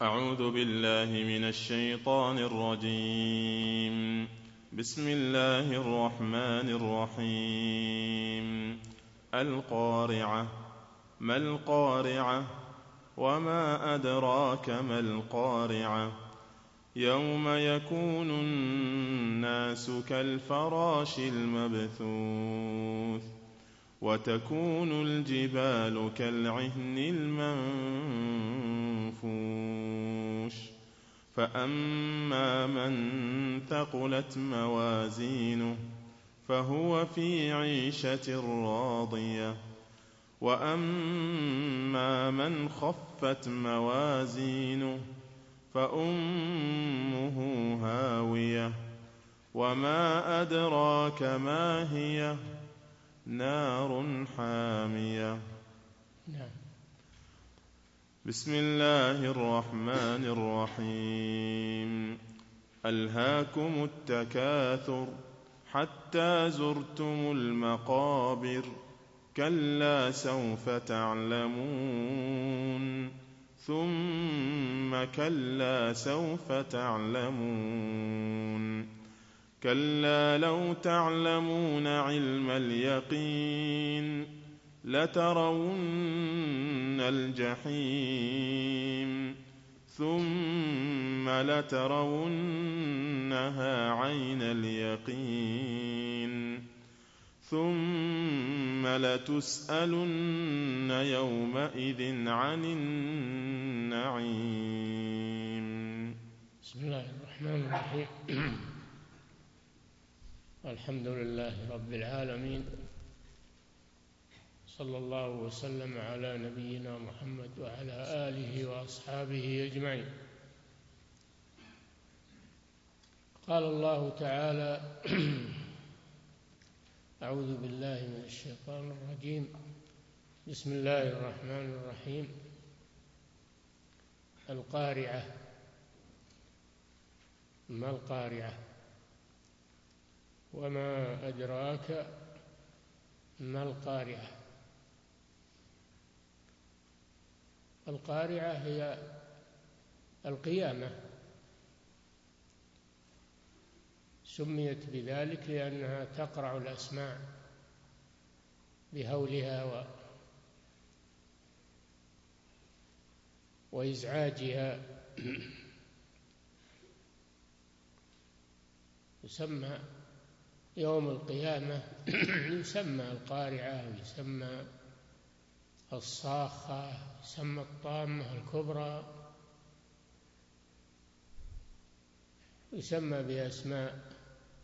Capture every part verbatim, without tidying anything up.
أعوذ بالله من الشيطان الرجيم. بسم الله الرحمن الرحيم. القارعة. ما القارعة؟ وما أدراك ما القارعة؟ يوم يكون الناس كالفراش المبثوث وتكون الجبال كالعهن المنفوش فأما من ثقلت موازينه فهو في عيشة راضية وأما من خفت موازينه فأمه هاوية وما أدراك ما هي نار حامية. نعم. بسم الله الرحمن الرحيم. ألهاكم التكاثر حتى زرتم المقابر كلا سوف تعلمون ثم كلا سوف تعلمون كلا لو تعلمون علم اليقين لترون الجحيم ثم لترونها عين اليقين ثم لتسألن يومئذ عن النعيم. بسم الله الرحمن الرحيم. الحمد لله رب العالمين، صلى الله وسلم على نبينا محمد وعلى آله وأصحابه أجمعين. قال الله تعالى: أعوذ بالله من الشيطان الرجيم. بسم الله الرحمن الرحيم. القارعة. ما القارعة؟ وما أدراك ما القارعة؟ القارعة هي القيامة، سميت بذلك لأنها تقرع الأسماع بهولها و... وإزعاجها. يسمى يوم القيامة يسمى القارعة، ويسمى الصاخة، يسمى الطامة الكبرى، يسمى بأسماء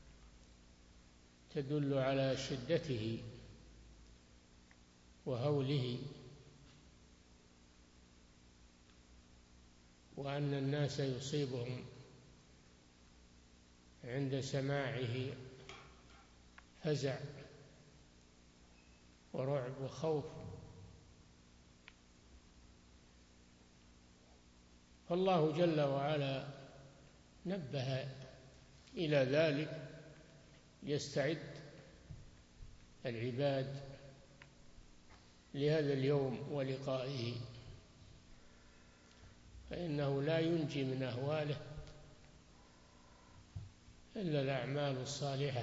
تدل على شدته وهوله، وأن الناس يصيبهم عند سماعه فزع ورعب وخوف. فالله جل وعلا نبه إلى ذلك ليستعد العباد لهذا اليوم ولقائه، فإنه لا ينجي من أهواله إلا الأعمال الصالحة.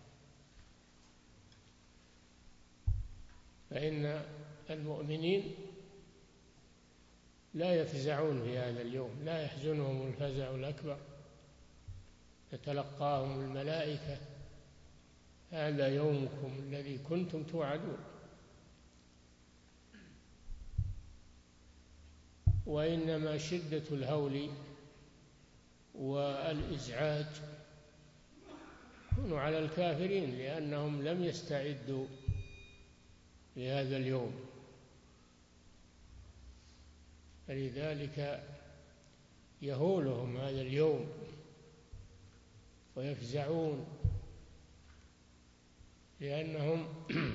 فإن المؤمنين لا يفزعون في هذا اليوم، لا يحزنهم الفزع الأكبر، تتلقاهم الملائكة: هذا يومكم الذي كنتم توعدون. وإنما شدة الهول والإزعاج تكون على الكافرين لأنهم لم يستعدوا لهذا اليوم، فلذلك يهولهم هذا اليوم ويفزعون، لأنهم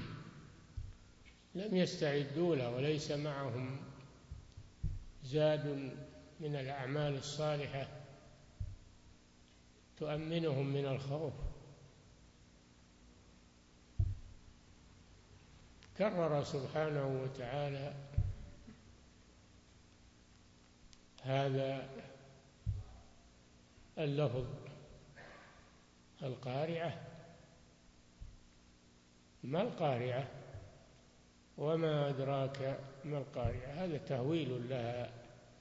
لم يستعدوا له وليس معهم زاد من الأعمال الصالحة تؤمنهم من الخوف. كرر سبحانه وتعالى هذا اللفظ القارعة. ما القارعة؟ وما أدراك ما القارعة؟ هذا تهويل لها.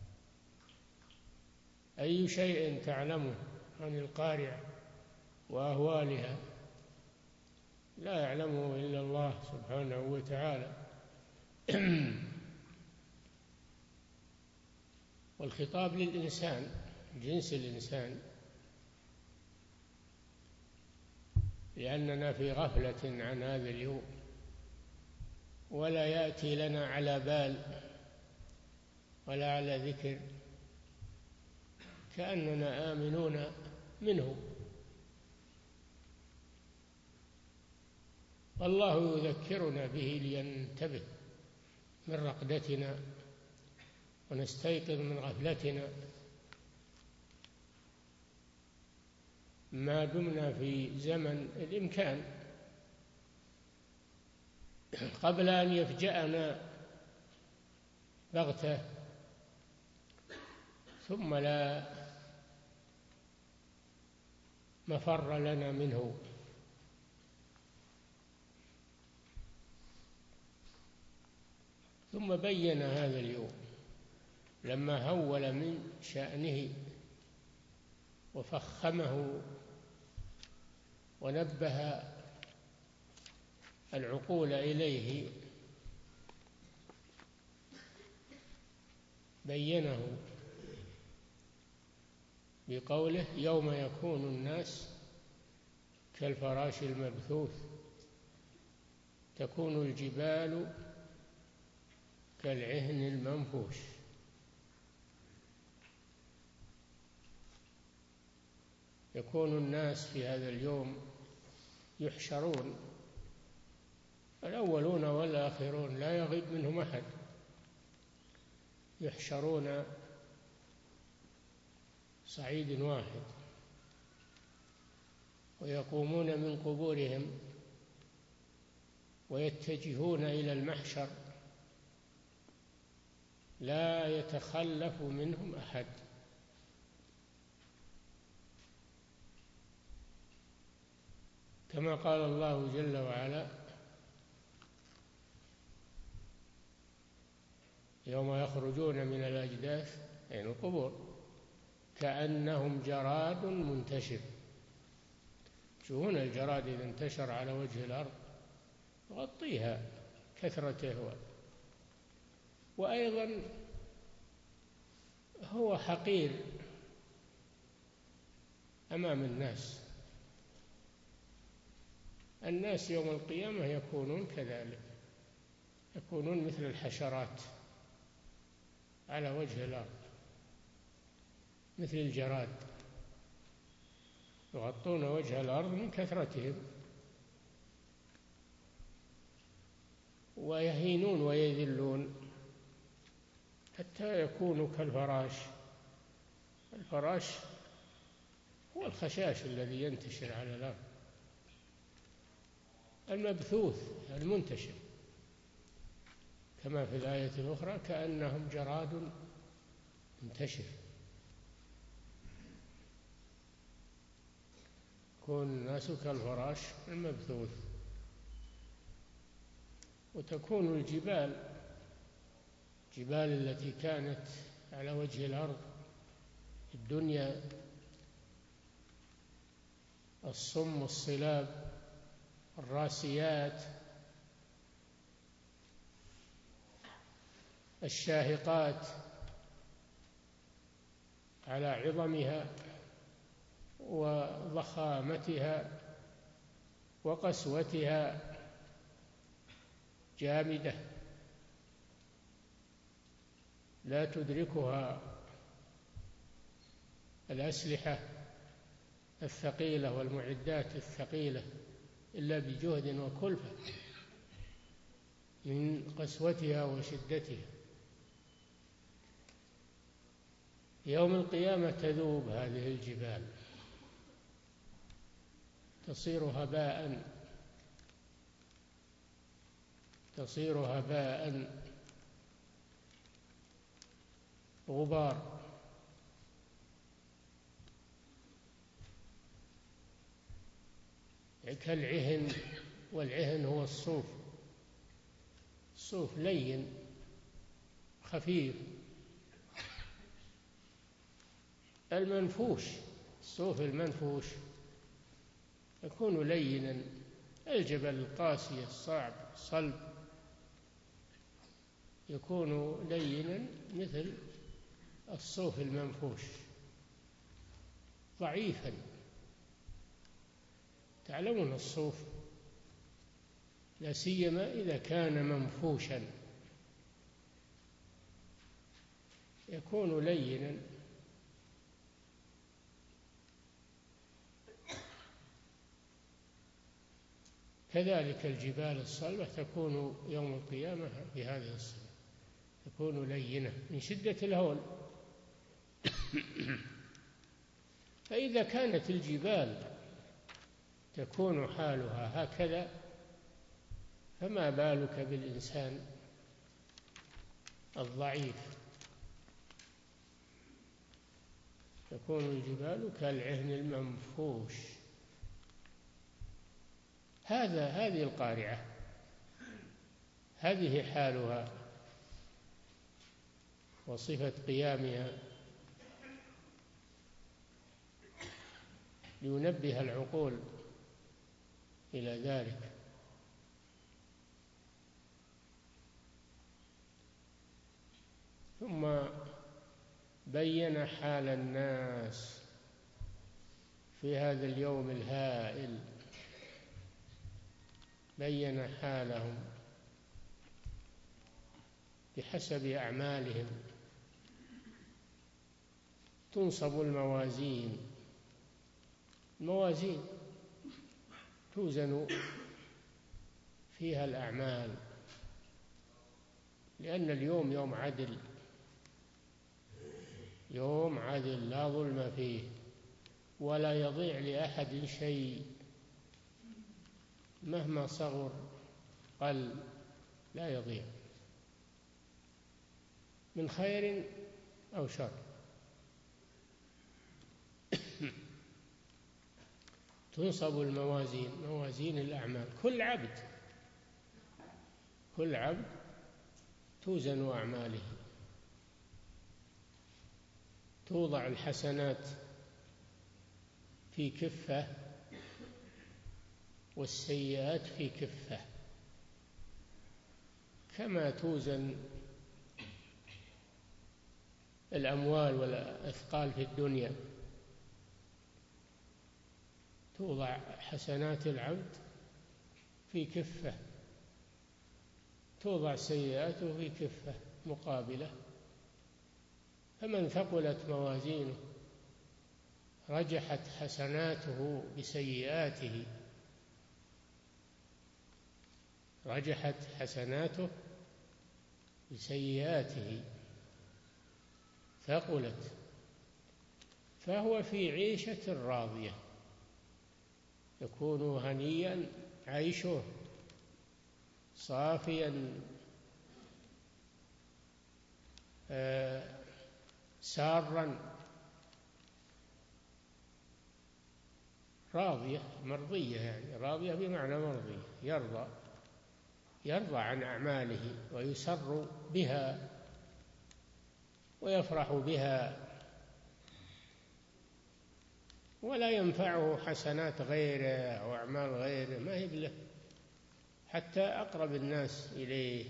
أي شيء تعلمه عن القارعة وأهوالها؟ لا يعلمه إلا الله سبحانه وتعالى. والخطاب للإنسان، جنس الإنسان، لأننا في غفلة عن هذا اليوم، ولا يأتي لنا على بال ولا على ذكر، كأننا آمنون منه. والله يذكرنا به لينتبه من رقدتنا ونستيقظ من غفلتنا ما دمنا في زمن الإمكان، قبل أن يفجأنا بغتة ثم لا مفر لنا منه. ثم بين هذا اليوم لما هول من شأنه وفخمه ونبه العقول إليه، بينه بقوله: يوم يكون الناس كالفراش المبثوث، تكون الجبال كالعهن المنفوش. يكون الناس في هذا اليوم يحشرون، الأولون والآخرون لا يغيب منهم أحد، يحشرون صعيد واحد ويقومون من قبورهم ويتجهون إلى المحشر، لا يتخلف منهم أحد. كما قال الله جل وعلا: يوم يخرجون من الأجداث، يعني القبور، كأنهم جراد منتشر. شوفون الجراد إذا انتشر على وجه الأرض يغطيها كثرته، وأيضا هو حقير أمام الناس. الناس يوم القيامة يكونون كذلك، يكونون مثل الحشرات على وجه الأرض، مثل الجراد، يغطون وجه الأرض من كثرتهم ويهينون ويذلون حتى يكونوا كالفراش. الفراش هو الخشاش الذي ينتشر على الأرض، المبثوث المنتشر، كما في الآية الأخرى: كأنهم جراد منتشر. يكون الناس كالفراش المبثوث. وتكون الجبال، الجبال التي كانت على وجه الأرض في الدنيا، الصم الصلاب الراسيات الشاهقات على عظمها وضخامتها وقسوتها، جامدة لا تدركها الأسلحة الثقيلة والمعدات الثقيلة إلا بجهد وكلفة من قسوتها وشدتها. يوم القيامة تذوب هذه الجبال، تصير هباء، تصير هباء غبار. كالعهن، والعهن هو الصوف. الصوف لين خفيف. المنفوش، الصوف المنفوش يكون لينا. الجبل القاسي الصعب صلب يكون لينا مثل الصوف المنفوش، ضعيفا. تعلمون الصوف لا سيما إذا كان منفوشا يكون لينا. كذلك الجبال الصلبة تكون يوم القيامة في هذه الصفة، تكون لينة من شدة الهول. فإذا كانت الجبال تكون حالها هكذا فما بالك بالإنسان الضعيف. تكون الجبال كالعهن المنفوش. هذا هذه القارعة، هذه حالها وصفة قيامها، لينبه العقول إلى ذلك. ثم بين حال الناس في هذا اليوم الهائل، بين حالهم بحسب أعمالهم. تنصب الموازين، الموازين توزن فيها الأعمال، لأن اليوم يوم عدل، يوم عدل لا ظلم فيه، ولا يضيع لأحد شيء مهما صغر قل، لا يضيع من خير أو شر. تنصب الموازين، موازين الأعمال. كل عبد كل عبد توزن أعماله. توضع الحسنات في كفة والسيئات في كفة، كما توزن الأموال والأثقال في الدنيا. توضع حسنات العبد في كفة، توضع سيئاته في كفة مقابلة. فمن ثقلت موازينه رجحت حسناته بسيئاته، رجحت حسناته بسيئاته ثقلت، فهو في عيشة راضية، يكون هنيا عيشه صافيا آه سارا راضية مرضية، يعني راضية بمعنى مرضية، يرضى يرضى عن أعماله ويسر بها ويفرح بها، ولا ينفعه حسنات غيره أو أعمال غيره، ما هي له، حتى أقرب الناس إليه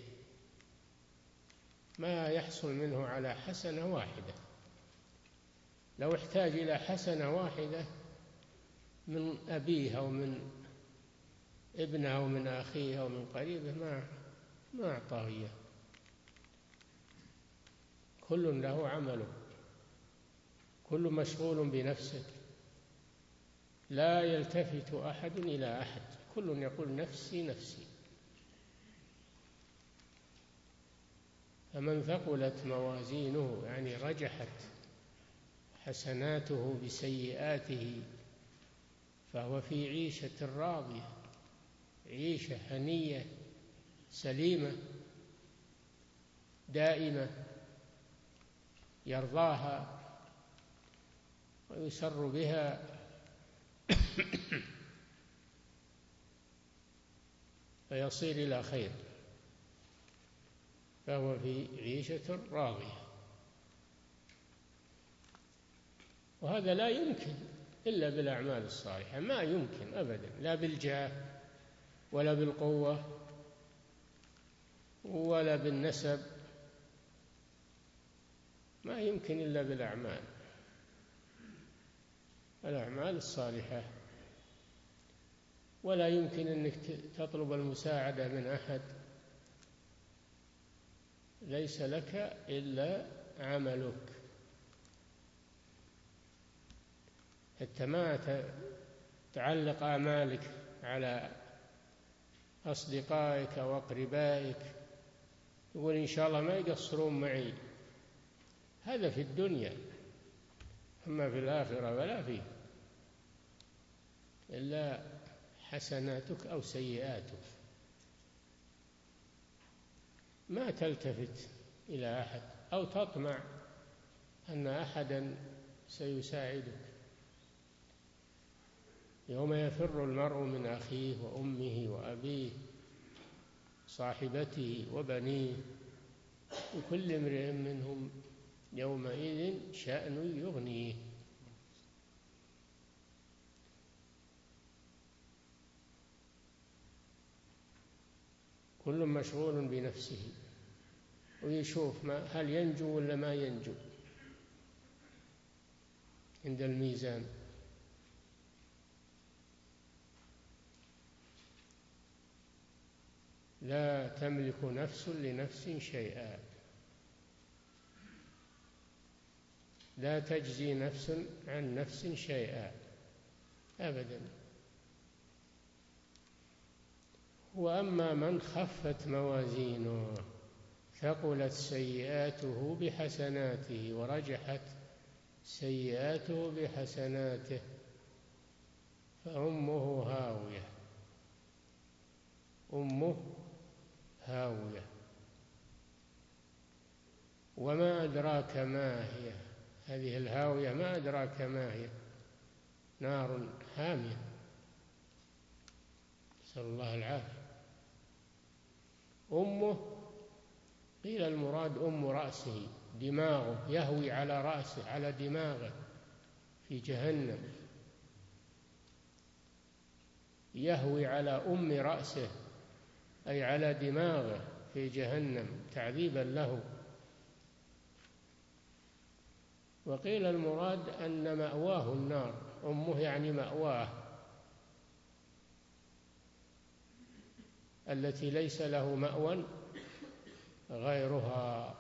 ما يحصل منه على حسنة واحدة. لو احتاج إلى حسنة واحدة من أبيه أو من ابنه أو من أخيه أو من قريبه ما ما أعطاه إياه. كل له عمله، كل مشغول بنفسه، لا يلتفت أحد إلى أحد، كل يقول نفسي نفسي. فمن ثقلت موازينه يعني رجحت حسناته بسيئاته فهو في عيشة راضية، عيشة هنية سليمة دائمة يرضاها ويسر بها. فيصير إلى خير، فهو في عيشة راضية. وهذا لا يمكن إلا بالأعمال الصالحة، ما يمكن أبدا، لا بالجاه ولا بالقوة ولا بالنسب، ما يمكن إلا بالأعمال، الأعمال الصالحة. ولا يمكن أنك تطلب المساعدة من أحد، ليس لك إلا عملك. حتى ما تعلق آمالك على أصدقائك أو أقربائك، يقول إن شاء الله ما يقصرون معي، هذا في الدنيا. أما في الآخرة فلا فيه إلا حسناتك أو سيئاتك، ما تلتفت إلى أحد أو تطمع أن أحدا سيساعدك. يوم يفر المرء من أخيه وأمه وأبيه صاحبته وبنيه لكل امرئ منهم يومئذ شأن يغنيه. كل مشغول بنفسه، ويشوف ما هل ينجو ولا ما ينجو عند الميزان. لا تملك نفس لنفس شيئا، لا تجزي نفس عن نفس شيئا أبدا. وأما من خفت موازينه ثقلت سيئاته بحسناته ورجحت سيئاته بحسناته فأمه هاوية، أمه هاوية. وما أدراك ما هي، هذه الهاوية ما أدراك ما هي، نار حامية، نسأل الله العافية. أمه قيل المراد أم رأسه، دماغه يهوي على رأسه، على دماغه في جهنم، يهوي على أم رأسه أي على دماغه في جهنم تعذيبا له. وقيل المراد أن مأواه النار، أمه يعني مأواه التي ليس له مأوى غيرها.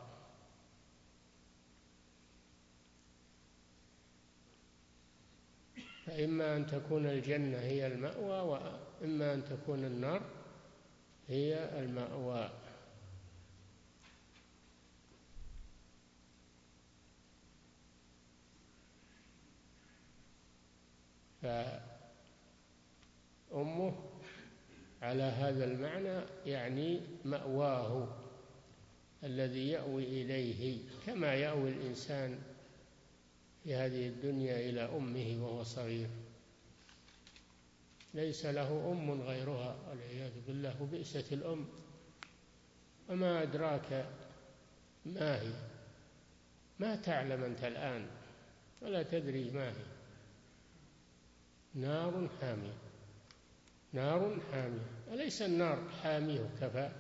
فإما أن تكون الجنة هي المأوى، وإما أن تكون النار هي المأوى. فأمه على هذا المعنى يعني مأواه الذي يأوي إليه، كما يأوي الإنسان في هذه الدنيا إلى أمه وهو صغير، ليس له أم غيرها والعياذ بالله، وبئست الأم. وما أدراك ما هي، ما تعلم أنت الآن ولا تدري ما هي، نار حامية، نار حامية. أليس النار حامية كفى؟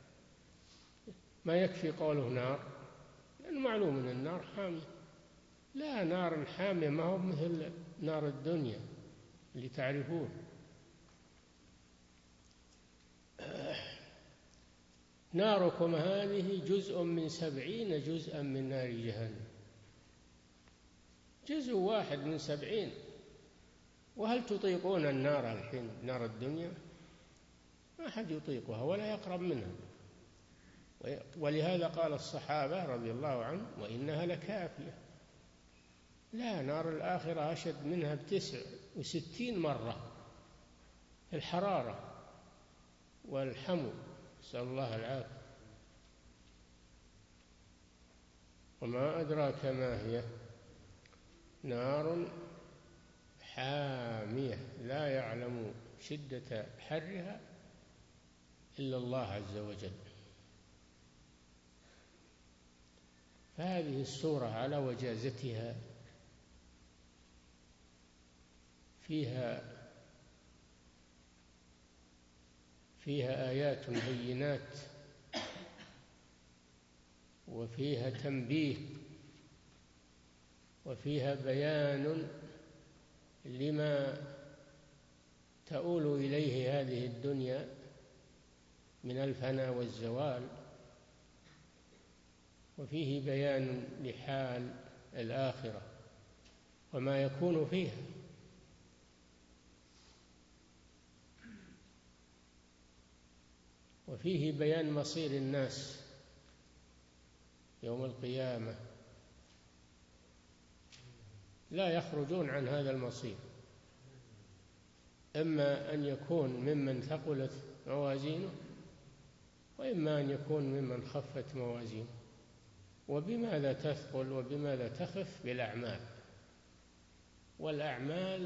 ما يكفي قوله نار، لأن معلوم أن النار حامية. لا، نار حامية ما هو مثل نار الدنيا اللي تعرفون. ناركم هذه جزء من سبعين جزءا من نار جهنم، جزء واحد من سبعين. وهل تطيقون النار الحين، نار الدنيا؟ ما أحد يطيقها ولا يقرب منها. ولهذا قال الصحابة رضي الله عنهم وإنها لكافية. لا، نار الآخرة أشد منها بتسع وستين مرة الحرارة والحمو، نسأل الله العافية. وما أدراك ما هي، نار حامية لا يعلم شدة حرها إلا الله عز وجل. فهذه السورة على وجازتها فيها فيها آيات بينات، وفيها تنبيه، وفيها بيان لما تؤول إليه هذه الدنيا من الفناء والزوال، وفيه بيان لحال الآخرة وما يكون فيها. وفيه بيان مصير الناس يوم القيامة، لا يخرجون عن هذا المصير، إما أن يكون ممن ثقلت موازينه، وإما أن يكون ممن خفت موازينه. وبماذا تثقل وبماذا تخف؟ بالأعمال، والأعمال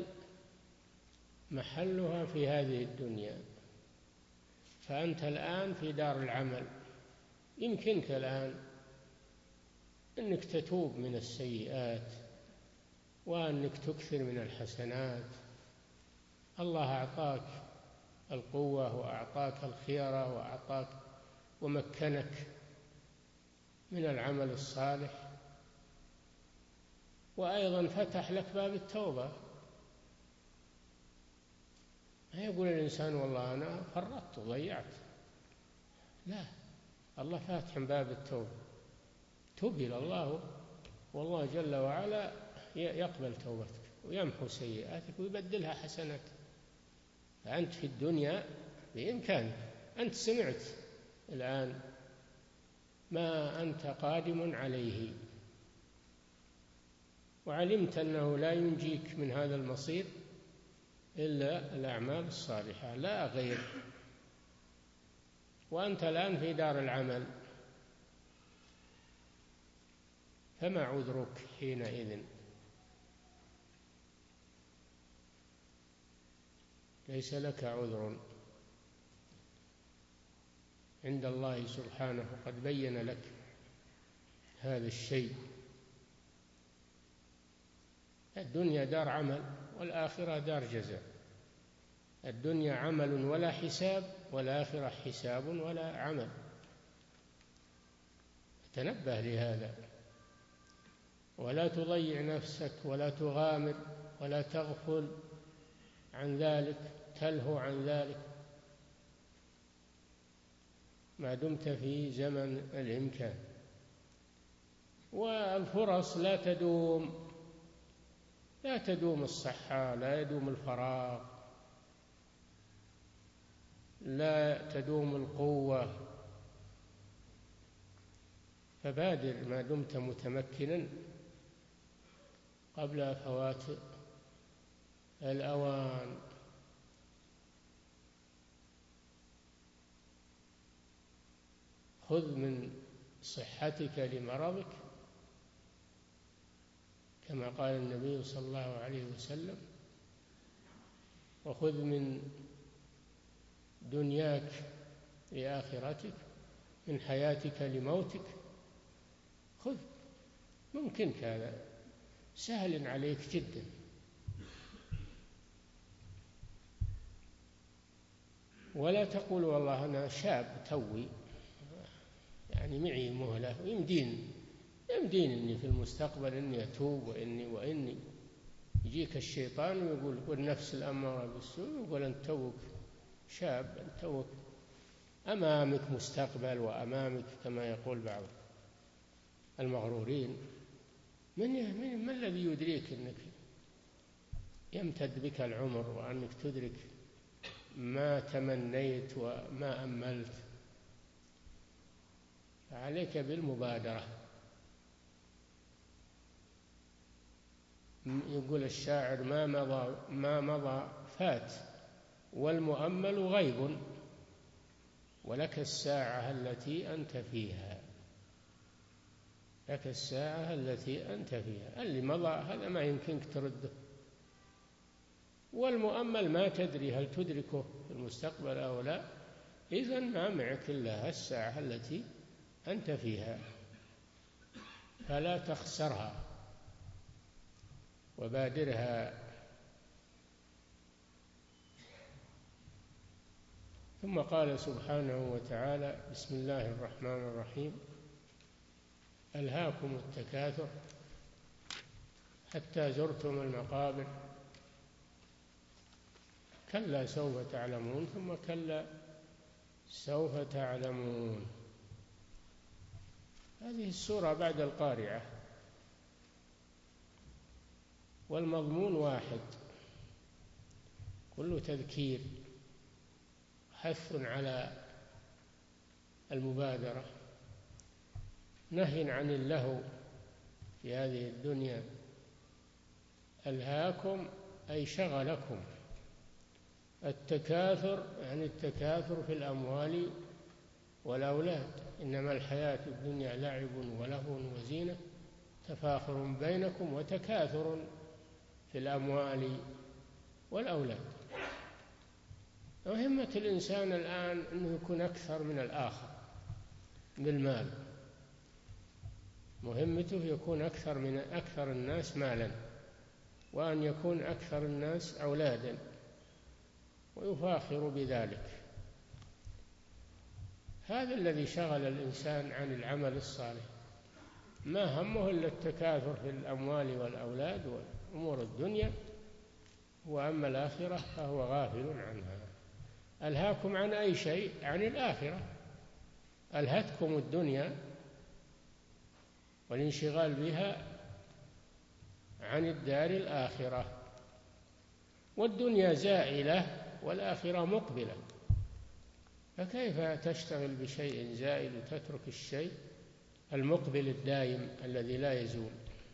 محلها في هذه الدنيا. فأنت الآن في دار العمل، يمكنك الآن أنك تتوب من السيئات وأنك تكثر من الحسنات. الله أعطاك القوة وأعطاك الخيرة وأعطاك ومكنك من العمل الصالح، وأيضا فتح لك باب التوبة. ما يقول الإنسان والله أنا فرطت وضيعت، لا، الله فاتح باب التوبة، توب إلى الله، والله جل وعلا يقبل توبتك ويمحو سيئاتك ويبدلها حسنات. فأنت في الدنيا بإمكانك، أنت سمعت الآن ما أنت قادم عليه، وعلمت أنه لا ينجيك من هذا المصير إلا الأعمال الصالحة لا غير. وأنت الآن في دار العمل، فما عذرك حينئذ؟ ليس لك عذر عند الله سبحانه، قد بين لك هذا الشيء. الدنيا دار عمل والآخرة دار جزاء. الدنيا عمل ولا حساب، والآخرة حساب ولا عمل. تنبه لهذا، ولا تضيع نفسك ولا تغامر ولا تغفل عن ذلك، تلهو عن ذلك ما دمت في زمن الإمكان. والفرص لا تدوم، لا تدوم الصحة، لا يدوم الفراغ، لا تدوم القوة. فبادر ما دمت متمكنا قبل فوات الأوان. خذ من صحتك لمرضك، كما قال النبي صلى الله عليه وسلم، وخذ من دنياك لآخرتك، من حياتك لموتك. خذ، ممكنك هذا، سهل عليك جدا. ولا تقول والله أنا شاب توي، يعني معي مهلة ويمدين يمدين إني في المستقبل إني أتوب وإني وإني يجيك الشيطان ويقول، والنفس الأمارة بالسوء، يقول أنت توك شاب، أنت توك أمامك مستقبل وأمامك، كما يقول بعض المغرورين. من من ما الذي يدريك أنك يمتد بك العمر وأنك تدرك ما تمنيت وما أملت؟ فعليك بالمبادرة. يقول الشاعر: ما مضى ما مضى فات، والمؤمل غيب، ولك الساعة التي أنت فيها. لك الساعة التي أنت فيها، اللي مضى هذا ما يمكنك ترده، والمؤمل ما تدري هل تدركه في المستقبل أو لا. إذن ما معك إلا الساعة التي أنت فيها، فلا تخسرها وبادرها. ثم قال سبحانه وتعالى: بسم الله الرحمن الرحيم: ألهاكم التكاثر حتى زرتم المقابر كلا سوف تعلمون ثم كلا سوف تعلمون. هذه السورة بعد القارعة، والمضمون واحد، كله تذكير، حث على المبادرة، نهي عن اللهو في هذه الدنيا. ألهاكم أي شغلكم، التكاثر يعني التكاثر في الأموال والأولاد، إنما الحياة الدنيا لعب ولهو وزينة تفاخر بينكم وتكاثر في الأموال والأولاد. مهمة الإنسان الآن أنه يكون أكثر من الآخر بالمال، مهمته يكون أكثر من أكثر الناس مالا، وأن يكون أكثر الناس أولادا، ويفاخر بذلك. هذا الذي شغل الإنسان عن العمل الصالح، ما همه إلا التكاثر في الأموال والأولاد وأمور الدنيا، وأما الآخرة فهو غافل عنها. ألهاكم عن أي شيء؟ عن الآخرة. ألهتكم الدنيا والانشغال بها عن الدار الآخرة، والدنيا زائلة والآخرة مقبلة، فكيف تشتغل بشيء زائل وتترك الشيء المقبل الدائم الذي لا يزول؟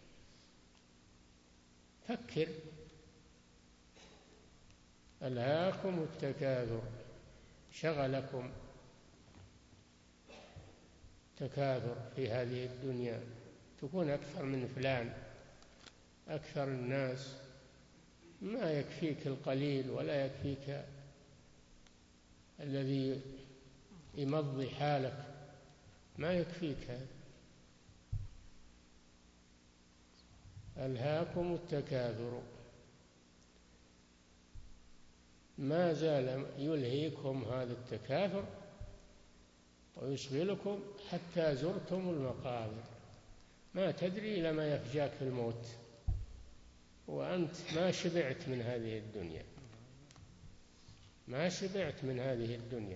فكر. ألهاكم التكاثر، شغلكم تكاثر في هذه الدنيا، تكون أكثر من فلان، أكثر الناس، ما يكفيك القليل ولا يكفيك الذي يمضي حالك، ما يكفيك هذا. ألهاكم التكاثر، ما زال يلهيكم هذا التكاثر ويشغلكم حتى زرتم المقابر، ما تدري إلى ما يفجاك الموت وأنت ما شبعت من هذه الدنيا، ما شبعت من هذه الدنيا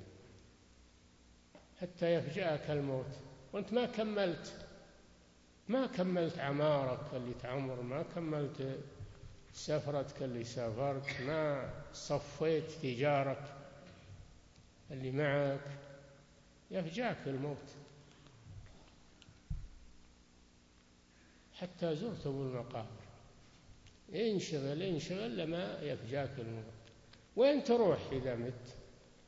حتى يفجأك الموت وأنت ما كملت ما كملت عمارك اللي تعمر، ما كملت سفرتك اللي سافرت، ما صفيت تجارك اللي معك، يفجأك الموت حتى زرتم المقابر. انشغل انشغل لما يفجأك الموت. وين تروح إذا مت؟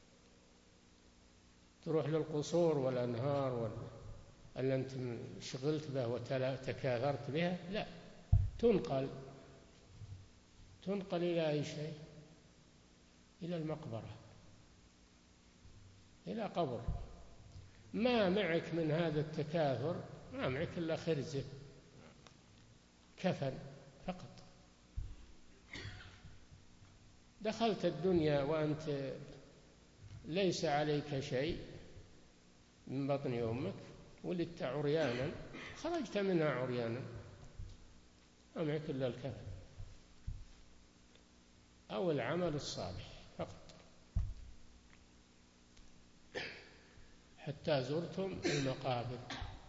تروح للقصور والأنهار اللي أنت شغلت به وتكاثرت بها؟ لا، تنقل تنقل إلى أي شيء؟ إلى المقبرة، إلى قبر. ما معك من هذا التكاثر، ما معك إلا خرزة، كفن فقط. دخلت الدنيا وأنت ليس عليك شيء من بطن أمك، ولدت عريانا، خرجت منها عريانا، ما معك إلا الكفن أو العمل الصالح فقط. حتى زرتم المقابر.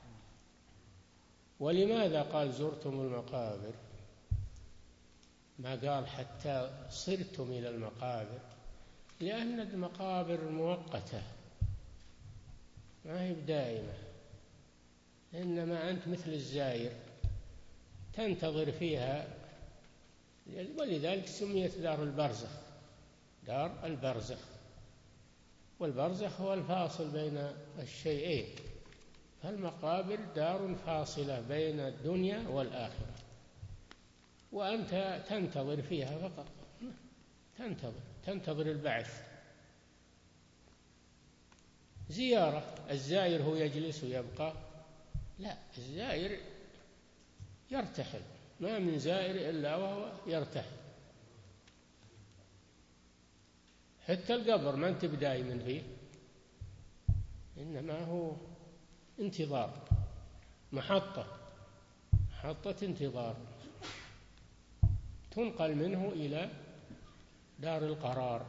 ولماذا قال زرتم المقابر؟ ما قال حتى صرتم إلى المقابر؟ لأن المقابر مؤقتة ما هي دائمة، إنما أنت مثل الزائر تنتظر فيها، ولذلك سميت دار البرزخ، دار البرزخ. والبرزخ هو الفاصل بين الشيئين، فالمقابر دار فاصلة بين الدنيا والآخرة، وأنت تنتظر فيها فقط، تنتظر تنتظر البعث. زيارة. الزائر هو يجلس ويبقى؟ لا، الزائر يرتحل، ما من زائر إلا وهو يرتحل. حتى القبر ما أنت بدايم فيه، إنما هو انتظار، محطة محطة انتظار تنقل منه إلى دار القرار.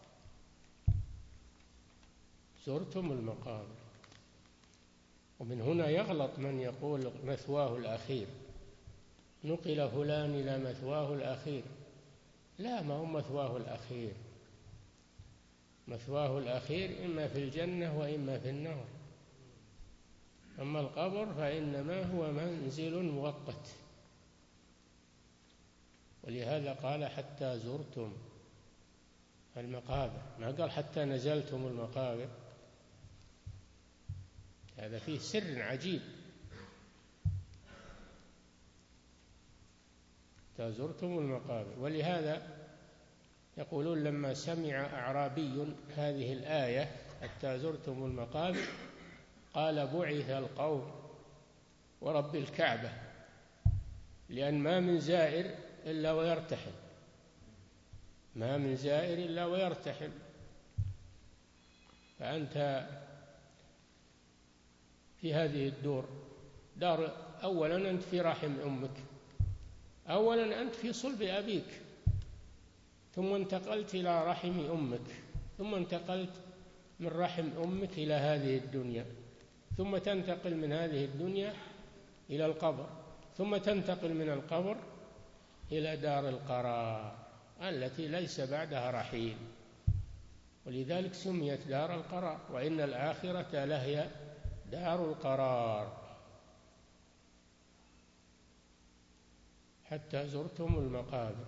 زرتم المقابر. ومن هنا يغلط من يقول مثواه الأخير، نقل فلان إلى مثواه الأخير. لا، ما هو مثواه الأخير. مثواه الأخير إما في الجنة وإما في النار. أما القبر فإنما هو منزل مؤقت، ولهذا قال حتى زرتم المقابر، ما قال حتى نزلتم المقابر. هذا فيه سر عجيب. حتى زرتم المقابر. ولهذا يقولون لما سمع أعرابي هذه الآية حتى زرتم المقابر قال بعث القوم ورب الكعبة، لأن ما من زائر إلا ويرتحل، ما من زائر إلا ويرتحل. فأنت في هذه الدور، دار أولا أنت في رحم أمك، أولا أنت في صلب أبيك، ثم انتقلت إلى رحم أمك، ثم انتقلت من رحم أمك إلى هذه الدنيا، ثم تنتقل من هذه الدنيا إلى القبر، ثم تنتقل من القبر إلى دار القرار التي ليس بعدها رحيل، ولذلك سميت دار القرار. وإن الآخرة لهي دار القرار. حتى زرتم المقابر.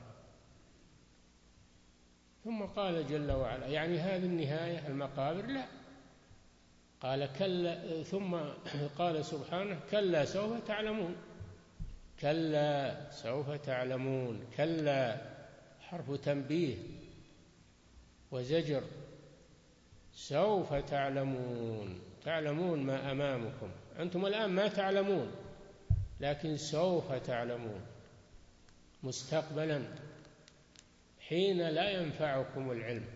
ثم قال جل وعلا يعني هذه النهاية المقابر؟ لا، قال كلا. ثم قال سبحانه كلا سوف تعلمون. كلا سوف تعلمون. كلا حرف تنبيه وزجر. سوف تعلمون، تعلمون ما أمامكم. أنتم الآن ما تعلمون، لكن سوف تعلمون مستقبلا حين لا ينفعكم العلم.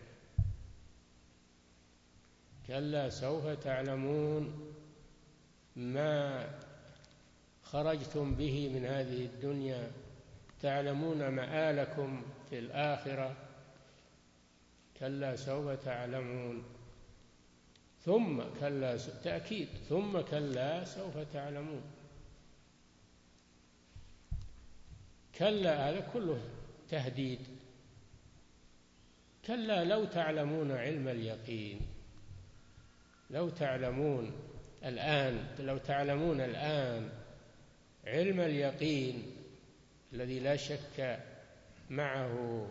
كلا سوف تعلمون ما خرجتم به من هذه الدنيا، تعلمون مآلكم في الآخرة. كلا سوف تعلمون. ثم كلا تأكيد، ثم كلا سوف تعلمون. كلا هذا كله تهديد. كلا لو تعلمون علم اليقين، لو تعلمون الآن، لو تعلمون الآن علم اليقين الذي لا شك معه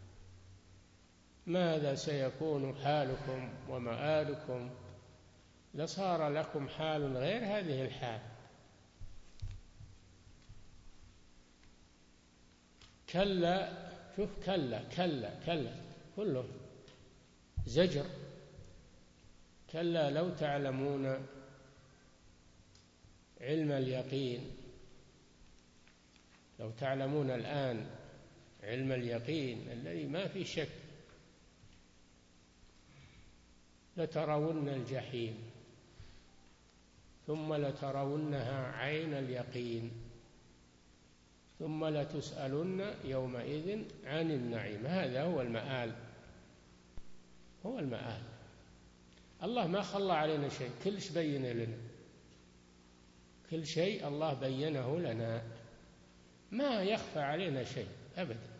ماذا سيكون حالكم ومآلكم، لصار لكم حال غير هذه الحال. كلا، شوف كلا كلا كلا كله زجر. كلا لو تعلمون علم اليقين، لو تعلمون الآن علم اليقين الذي ما في شك، لترون الجحيم ثم لترونها عين اليقين ثم لتسألن يومئذ عن النعيم. هذا هو المآل، هو المآل. الله ما خلى علينا شيء، كل شيء بين لنا، كل شيء الله بينه لنا، ما يخفى علينا شيء أبدا.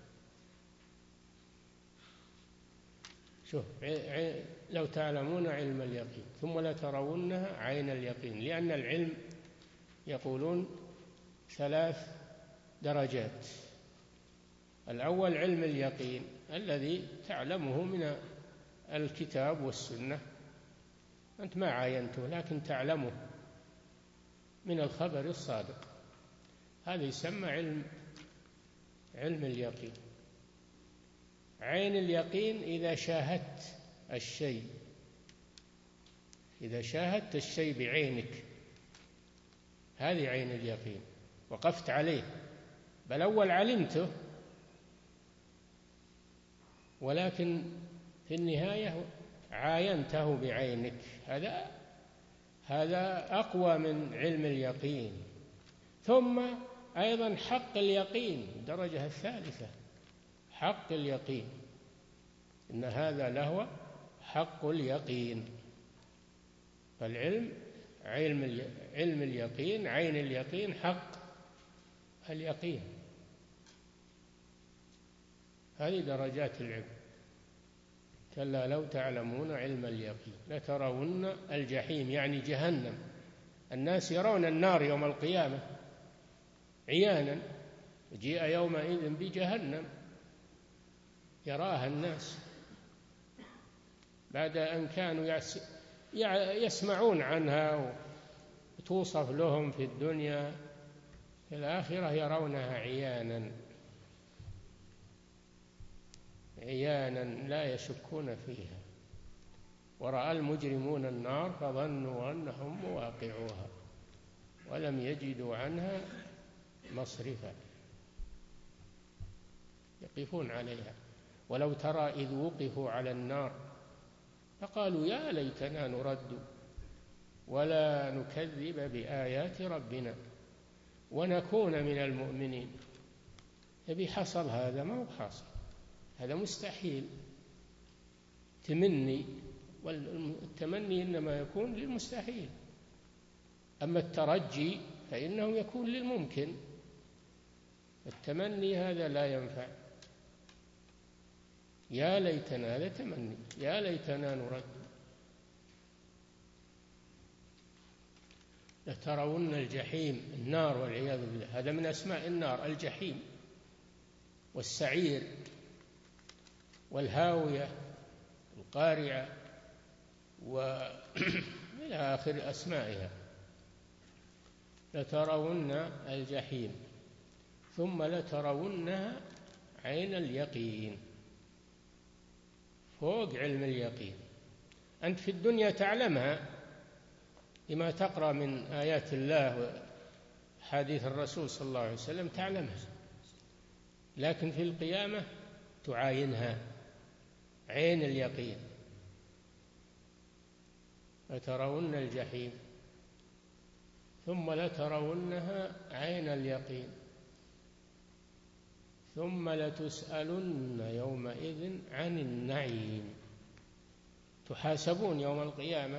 شوف، لو تعلمون علم اليقين ثم لترونها عين اليقين، لأن العلم يقولون ثلاث درجات. الأول علم اليقين الذي تعلمه من الكتاب والسنة، أنت ما عاينته لكن تعلمه من الخبر الصادق، هذا يسمى علم علم اليقين. عين اليقين إذا شاهدت الشيء إذا شاهدت الشيء بعينك، هذه عين اليقين، وقفت عليه، بل أول علمته ولكن في النهاية عاينته بعينك، هذا هذا أقوى من علم اليقين. ثم أيضا حق اليقين، الدرجة الثالثة حق اليقين، إن هذا لهو حق اليقين. فالعلم علم علم اليقين، عين اليقين، حق اليقين، هذه درجات العلم. كلا لو تعلمون علم اليقين لترون الجحيم، يعني جهنم. الناس يرون النار يوم القيامة عيانا، جيء يومئذ بجهنم يراها الناس بعد أن كانوا يسمعون عنها وتوصف لهم في الدنيا، في الآخرة يرونها عيانا عيانا لا يشكون فيها. ورأى المجرمون النار فظنوا أنهم مواقعوها ولم يجدوا عنها مصرفا، يقفون عليها. ولو ترى إذ وقفوا على النار فقالوا يا ليتنا نرد ولا نكذب بآيات ربنا ونكون من المؤمنين. يبي حصل هذا؟ ما هو حاصل، هذا مستحيل، تمني، والتمني إنما يكون للمستحيل، أما الترجي فإنه يكون للممكن، التمني هذا لا ينفع. يا ليتنا، هذا تمني، يا ليتنا نرد. لترون الجحيم، النار والعياذ بالله، هذا من أسماء النار، الجحيم والسعير والهاوية القارعة وإلى آخر أسمائها. لترون الجحيم ثم لترونها عين اليقين، فوق علم اليقين. أنت في الدنيا تعلمها لما تقرأ من آيات الله وحديث الرسول صلى الله عليه وسلم، تعلمها، لكن في القيامة تعاينها عين اليقين. لترون الجحيم ثم لترونها عين اليقين ثم لتسألن يومئذ عن النعيم. تحاسبون يوم القيامة،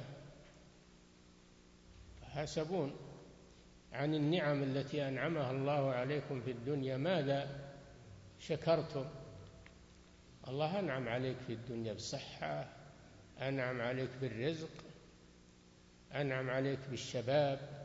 تحاسبون عن النعم التي أنعمها الله عليكم في الدنيا، ماذا شكرتم؟ الله أنعم عليك في الدنيا بالصحة، أنعم عليك بالرزق، أنعم عليك بالشباب،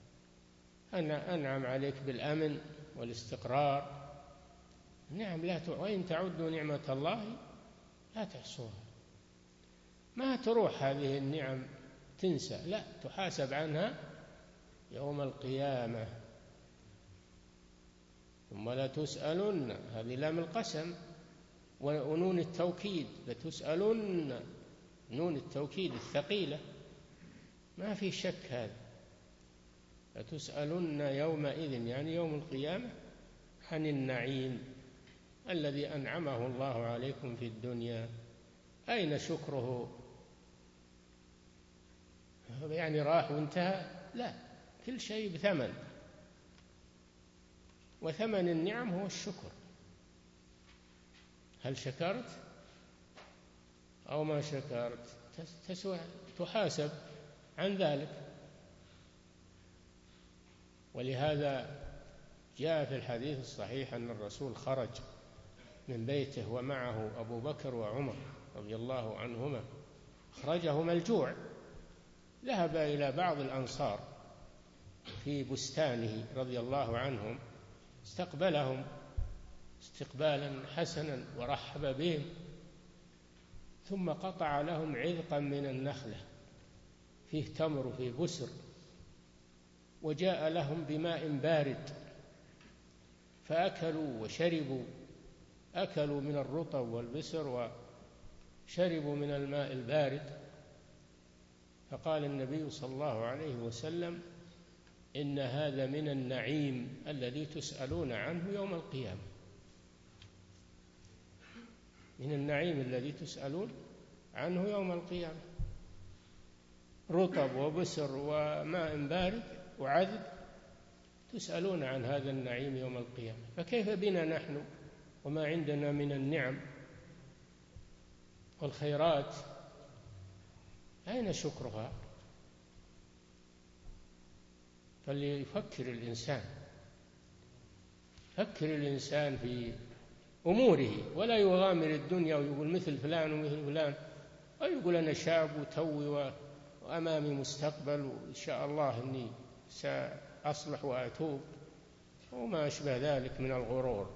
أنعم عليك بالأمن والاستقرار. نعم لا ت... وإن تعدوا نعمة الله لا تحصوها. ما تروح هذه النعم تنسى، لا، تحاسب عنها يوم القيامة. ثم لا تسألن، هذه لام القسم ونون التوكيد، لتسألن، نون التوكيد الثقيلة، ما في شك هذا. لتسألن يومئذ يعني يوم القيامة عن النعيم الذي أنعمه الله عليكم في الدنيا. أين شكره؟ يعني راح وانتهى؟ لا، كل شيء بثمن، وثمن النعم هو الشكر. هل شكرت أو ما شكرت؟ تسوى، تحاسب عن ذلك. ولهذا جاء في الحديث الصحيح أن الرسول خرج من بيته ومعه أبو بكر وعمر رضي الله عنهما، أخرجهما الجوع، ذهب إلى بعض الأنصار في بستانه رضي الله عنهم، استقبلهم استقبالا حسنا ورحب بهم، ثم قطع لهم عذقا من النخلة فيه تمر وفيه بسر، وجاء لهم بماء بارد فأكلوا وشربوا، أكلوا من الرطب والبسر وشربوا من الماء البارد، فقال النبي صلى الله عليه وسلم: إن هذا من النعيم الذي تسألون عنه يوم القيامة. من النعيم الذي تسألون عنه يوم القيامة، رطب وبسر وماء بارد وعذب، تسألون عن هذا النعيم يوم القيامة. فكيف بنا نحن وما عندنا من النعم والخيرات؟ أين شكرها؟ فليفكر الإنسان، فكر الإنسان في أموره، ولا يغامر الدنيا ويقول مثل فلان ومثل فلان، ويقول أنا شاب وتوي وأمامي مستقبل وإن شاء الله أني سأصلح وأتوب، وما أشبه ذلك من الغرور.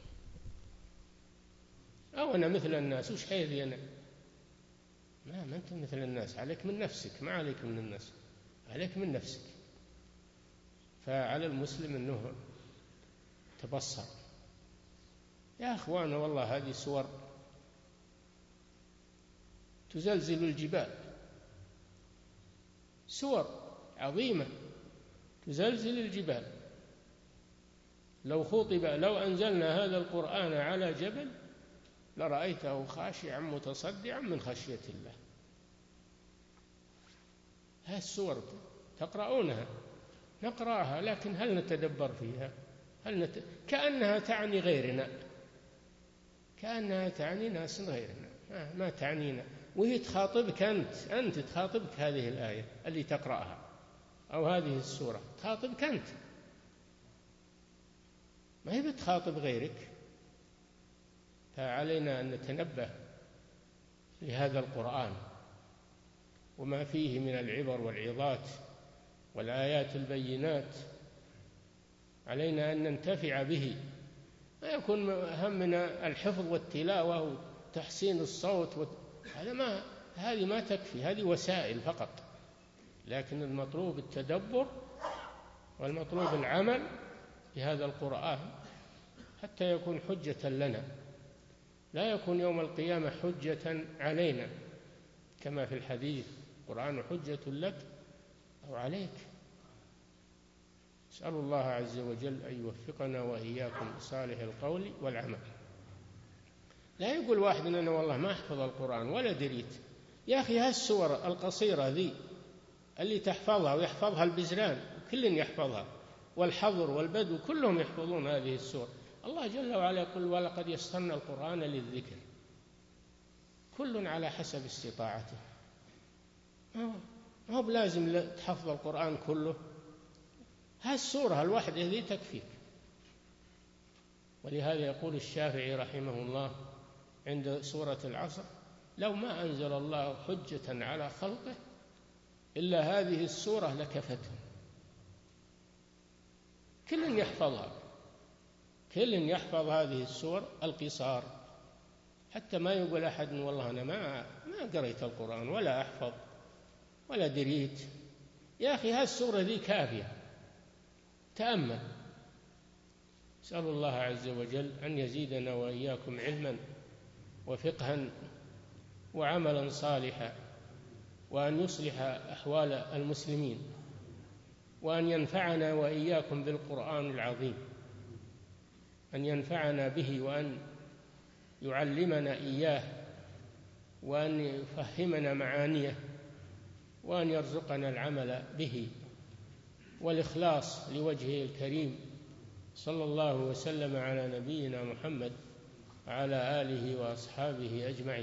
أو أنا مثل الناس، وش حيثي أنا؟ ما ما أنت مثل الناس، عليك من نفسك، ما عليك من الناس، عليك من نفسك. فعلى المسلم أنه تبصر. يا أخوانا والله هذه سور تزلزل الجبال، سور عظيمة تزلزل الجبال. لو خطب لو أنزلنا هذا القرآن على جبل لرأيته خاشعا متصدعا من خشية الله. هذه السور تقرؤونها، نقرأها، لكن هل نتدبر فيها؟ هل نت... كأنها تعني غيرنا، كأنها تعني ناس غيرنا، ما تعنينا، وهي تخاطبك أنت، أنت تخاطبك هذه الآية اللي تقرأها أو هذه السورة تخاطبك أنت، ما هي بتخاطب غيرك. فعلينا أن نتنبه لهذا القرآن وما فيه من العبر والعظات والآيات البينات. علينا أن ننتفع به، ما يكون همنا الحفظ والتلاوة وتحسين الصوت و... هذا ما هذه ما تكفي، هذه وسائل فقط، لكن المطلوب التدبر والمطلوب العمل بهذا القرآن حتى يكون حجة لنا، لا يكون يوم القيامة حجة علينا، كما في الحديث: القرآن حجة لك أو عليك. أسأل الله عز وجل أن يوفقنا وإياكم لصالح القول والعمل. لا يقول واحد أنا والله ما أحفظ القرآن ولا دريت. يا أخي هالسور القصيرة ذي اللي تحفظها ويحفظها البزران، كل يحفظها، والحضر والبدو كلهم يحفظون هذه السور. الله جل وعلا يقول: ولقد يسرنا القرآن للذكر. كل على حسب استطاعته، ما هو بلازم تحفظ القرآن كله، هالسورة الواحدة ذي تكفيك. ولهذا يقول الشافعي رحمه الله عند سورة العصر: لو ما أنزل الله حجة على خلقه إلا هذه السورة لكفتهم. كل يحفظها، كل يحفظ هذه السور القصار، حتى ما يقول أحد والله أنا ما ما قريت القرآن ولا أحفظ ولا دريت. يا أخي هالسورة ذي كافية، تأمل. أسأل الله عز وجل أن يزيدنا وإياكم علما وفقها وعملا صالحا، وأن يصلح أحوال المسلمين، وأن ينفعنا وإياكم بالقرآن العظيم، أن ينفعنا به، وأن يعلمنا إياه، وأن يفهمنا معانيه، وأن يرزقنا العمل به والإخلاص لوجهه الكريم. صلى الله وسلم على نبينا محمد وعلى آله وأصحابه أجمعين.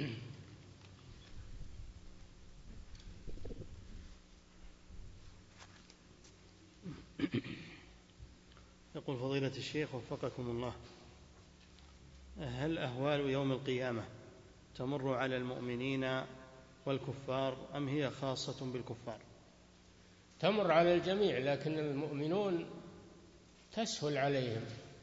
يقول فضيلة الشيخ وفقكم الله: هل أهوال يوم القيامة تمر على المؤمنين والكفار أم هي خاصة بالكفار؟ تمر على الجميع، لكن المؤمنون تسهل عليهم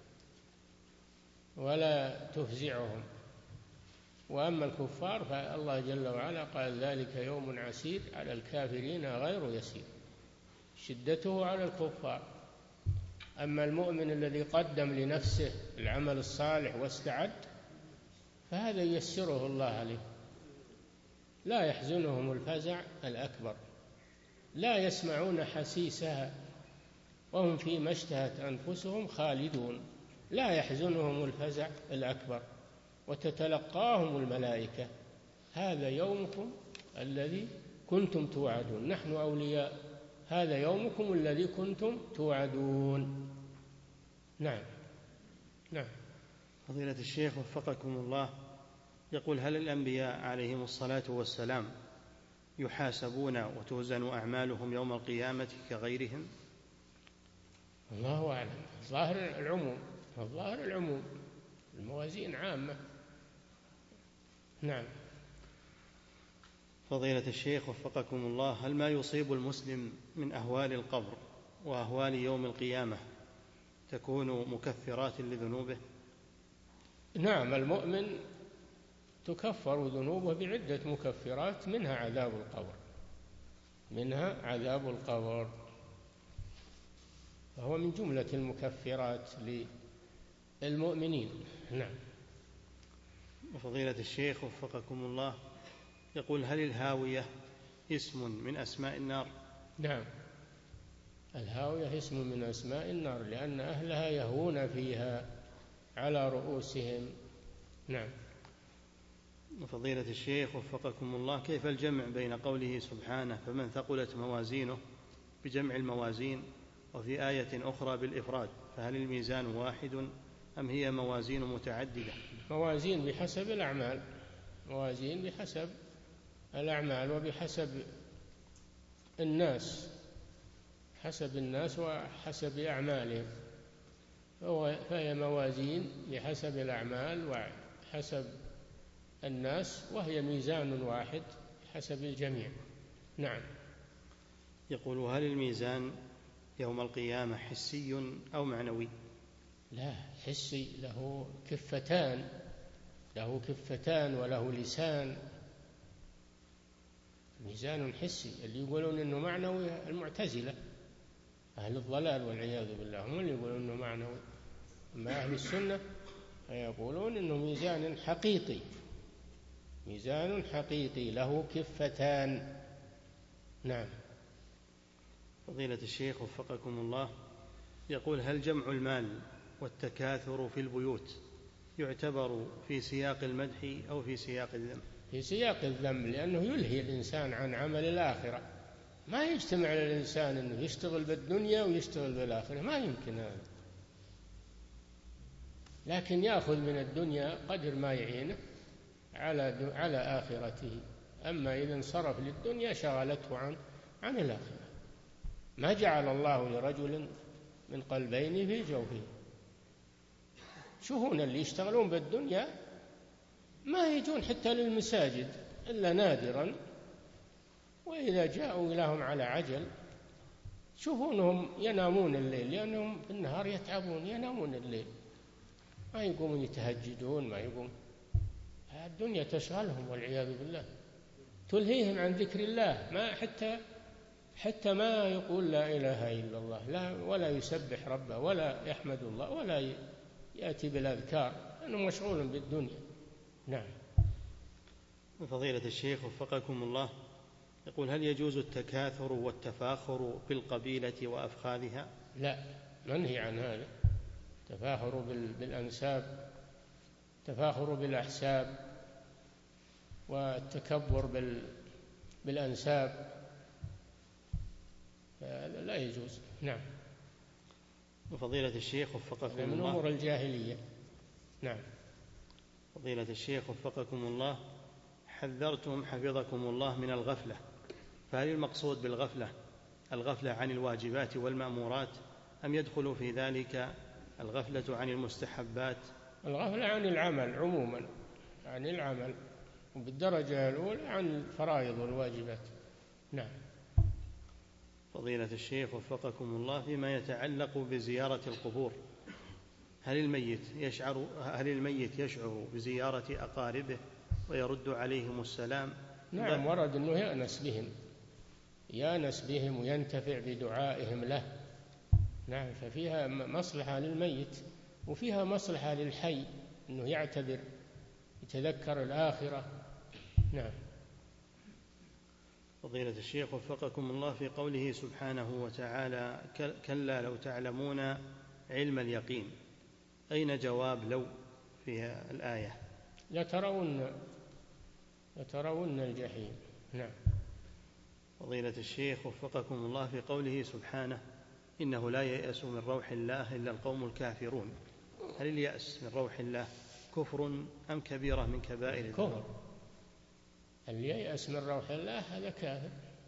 ولا تفزعهم، وأما الكفار فالله جل وعلا قال: ذلك يوم عسير على الكافرين غير يسير، شدته على الكفار. أما المؤمن الذي قدم لنفسه العمل الصالح واستعد فهذا ييسره الله عليه. لا يحزنهم الفزع الأكبر، لا يسمعون حسيسها وهم فيما اشتهت أنفسهم خالدون، لا يحزنهم الفزع الأكبر، وتتلقاهم الملائكة هذا يومكم الذي كنتم توعدون، نحن أولياء هذا يومكم الذي كنتم توعدون. نعم نعم. فضيلة الشيخ وفقكم الله، يقول: هل الأنبياء عليهم الصلاة والسلام يحاسبون وتوزن أعمالهم يوم القيامة كغيرهم؟ الله أعلم، ظاهر العموم، الظاهر العموم، الموازين عامة. نعم. فضيلة الشيخ وفقكم الله، هل ما يصيب المسلم من أهوال القبر وأهوال يوم القيامة تكون مكفرات لذنوبه؟ نعم، المؤمن تكفر ذنوبه بعدة مكفرات، منها عذاب القبر، منها عذاب القبر، فهو من جملة المكفرات للمؤمنين. نعم. وفضيلة الشيخ وفقكم الله، يقول: هل الهاوية اسم من أسماء النار؟ نعم، الهاوية اسم من أسماء النار، لأن أهلها يهوون فيها على رؤوسهم. نعم. وفضيلة الشيخ وفقكم الله، كيف الجمع بين قوله سبحانه: فمن ثقلت موازينه، بجمع الموازين، وفي آية أخرى بالإفراد، فهل الميزان واحد أم هي موازين متعددة؟ موازين بحسب الأعمال، موازين بحسب الأعمال وبحسب الناس، حسب الناس وحسب أعمالهم، فهي موازين بحسب الأعمال وحسب الناس، وهي ميزان واحد حسب الجميع. نعم. يقول: هل الميزان يوم القيامة حسي أو معنوي؟ لا، حسي، له كفتان، له كفتان وله لسان، ميزان حسي. اللي يقولون إنه معنوي المعتزلة أهل الضلال والعياذ بالله، هم اللي يقولون إنه معنوي، أما أهل السنة يقولون إنه ميزان حقيقي، ميزان حقيقي له كفتان. نعم. فضيلة الشيخ وفقكم الله، يقول: هل جمع المال والتكاثر في البيوت يعتبر في سياق المدح أو في سياق الذم؟ في سياق الذم، لأنه يلهي الإنسان عن عمل الآخرة، ما يجتمع للإنسان أنه يشتغل بالدنيا ويشتغل بالآخرة، ما يمكن هذا، لكن يأخذ من الدنيا قدر ما يعينه على على آخرته. أما إذا انصرف للدنيا شغلته عن عن الآخرة. ما جعل الله لرجل من قلبين في جوفه. شوفون اللي يشتغلون بالدنيا ما يجون حتى للمساجد إلا نادرا، وإذا جاءوا لهم على عجل شوفونهم ينامون الليل، لأنهم في النهار يتعبون، ينامون الليل، ما يقومون يتهجدون، ما يقوم. الدنيا تشغلهم والعياذ بالله، تلهيهم عن ذكر الله، ما حتى حتى ما يقول لا إله إلا الله، لا، ولا يسبح ربه، ولا يحمد الله، ولا يأتي بالأذكار، لأنه مشغول بالدنيا. نعم. فضيلة الشيخ وفقكم الله، يقول: هل يجوز التكاثر والتفاخر بالقبيلة وأفخاذها؟ لا، منهي عن هذا، تفاخر بالأنساب، تفاخر بالأحساب، والتكبر بالأنساب، لا يجوز. نعم. وفضيلة الشيخ وفقكم الله، من أمور الجاهلية. نعم. فضيلة الشيخ وفقكم الله، حذرتم حفظكم الله من الغفلة، فهل المقصود بالغفلة الغفلة عن الواجبات والمأمورات، أم يدخل في ذلك الغفلة عن المستحبات؟ الغفلة عن العمل عموما، عن العمل، وبالدرجة الأولى عن الفرائض والواجبات. نعم. فضيلة الشيخ وفقكم الله، فيما يتعلق بزيارة القبور، هل الميت يشعر هل الميت يشعر بزيارة أقاربه ويرد عليهم السلام؟ نعم، ورد أنه يأنس بهم، يأنس بهم وينتفع بدعائهم له. نعم، ففيها مصلحة للميت وفيها مصلحة للحي، أنه يعتبر، يتذكر الآخرة. نعم. فضيلة الشيخ وفقكم الله، في قوله سبحانه وتعالى كلا لو تعلمون علم اليقين، أين جواب لو في الآية؟ لترون لترون الجحيم. نعم. فضيلة الشيخ وفقكم الله، في قوله سبحانه إنه لا ييأس من روح الله إلا القوم الكافرون، هل اليأس من روح الله كفر أم كبيرة من كبائر الذنوب؟ كفر. اللي ييأس من روح الله هذا كافر،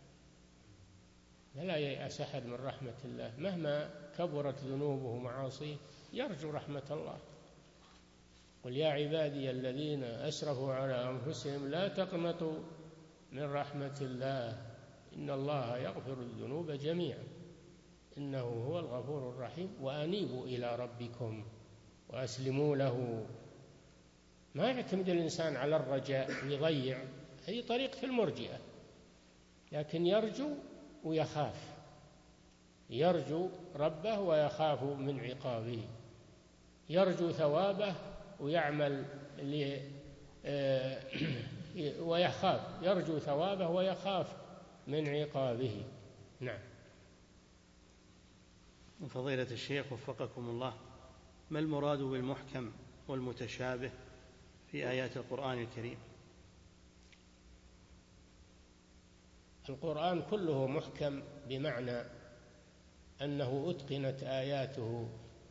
لا ييأس أحد من رحمة الله مهما كبرت ذنوبه ومعاصيه، يرجو رحمة الله. قل يا عبادي الذين أسرفوا على أنفسهم لا تقنطوا من رحمة الله إن الله يغفر الذنوب جميعا إنه هو الغفور الرحيم وأنيبوا إلى ربكم وأسلموا له. ما يعتمد الإنسان على الرجاء ويضيع، هذه طريقة المرجئة، لكن يرجو ويخاف، يرجو ربه ويخاف من عقابه، يرجو ثوابه ويعمل ويخاف، يرجو ثوابه ويخاف من عقابه. نعم. فضيلة الشيخ وفقكم الله، ما المراد بالمحكم والمتشابه في آيات القرآن الكريم؟ القرآن كله محكم بمعنى أنه أتقنت آياته،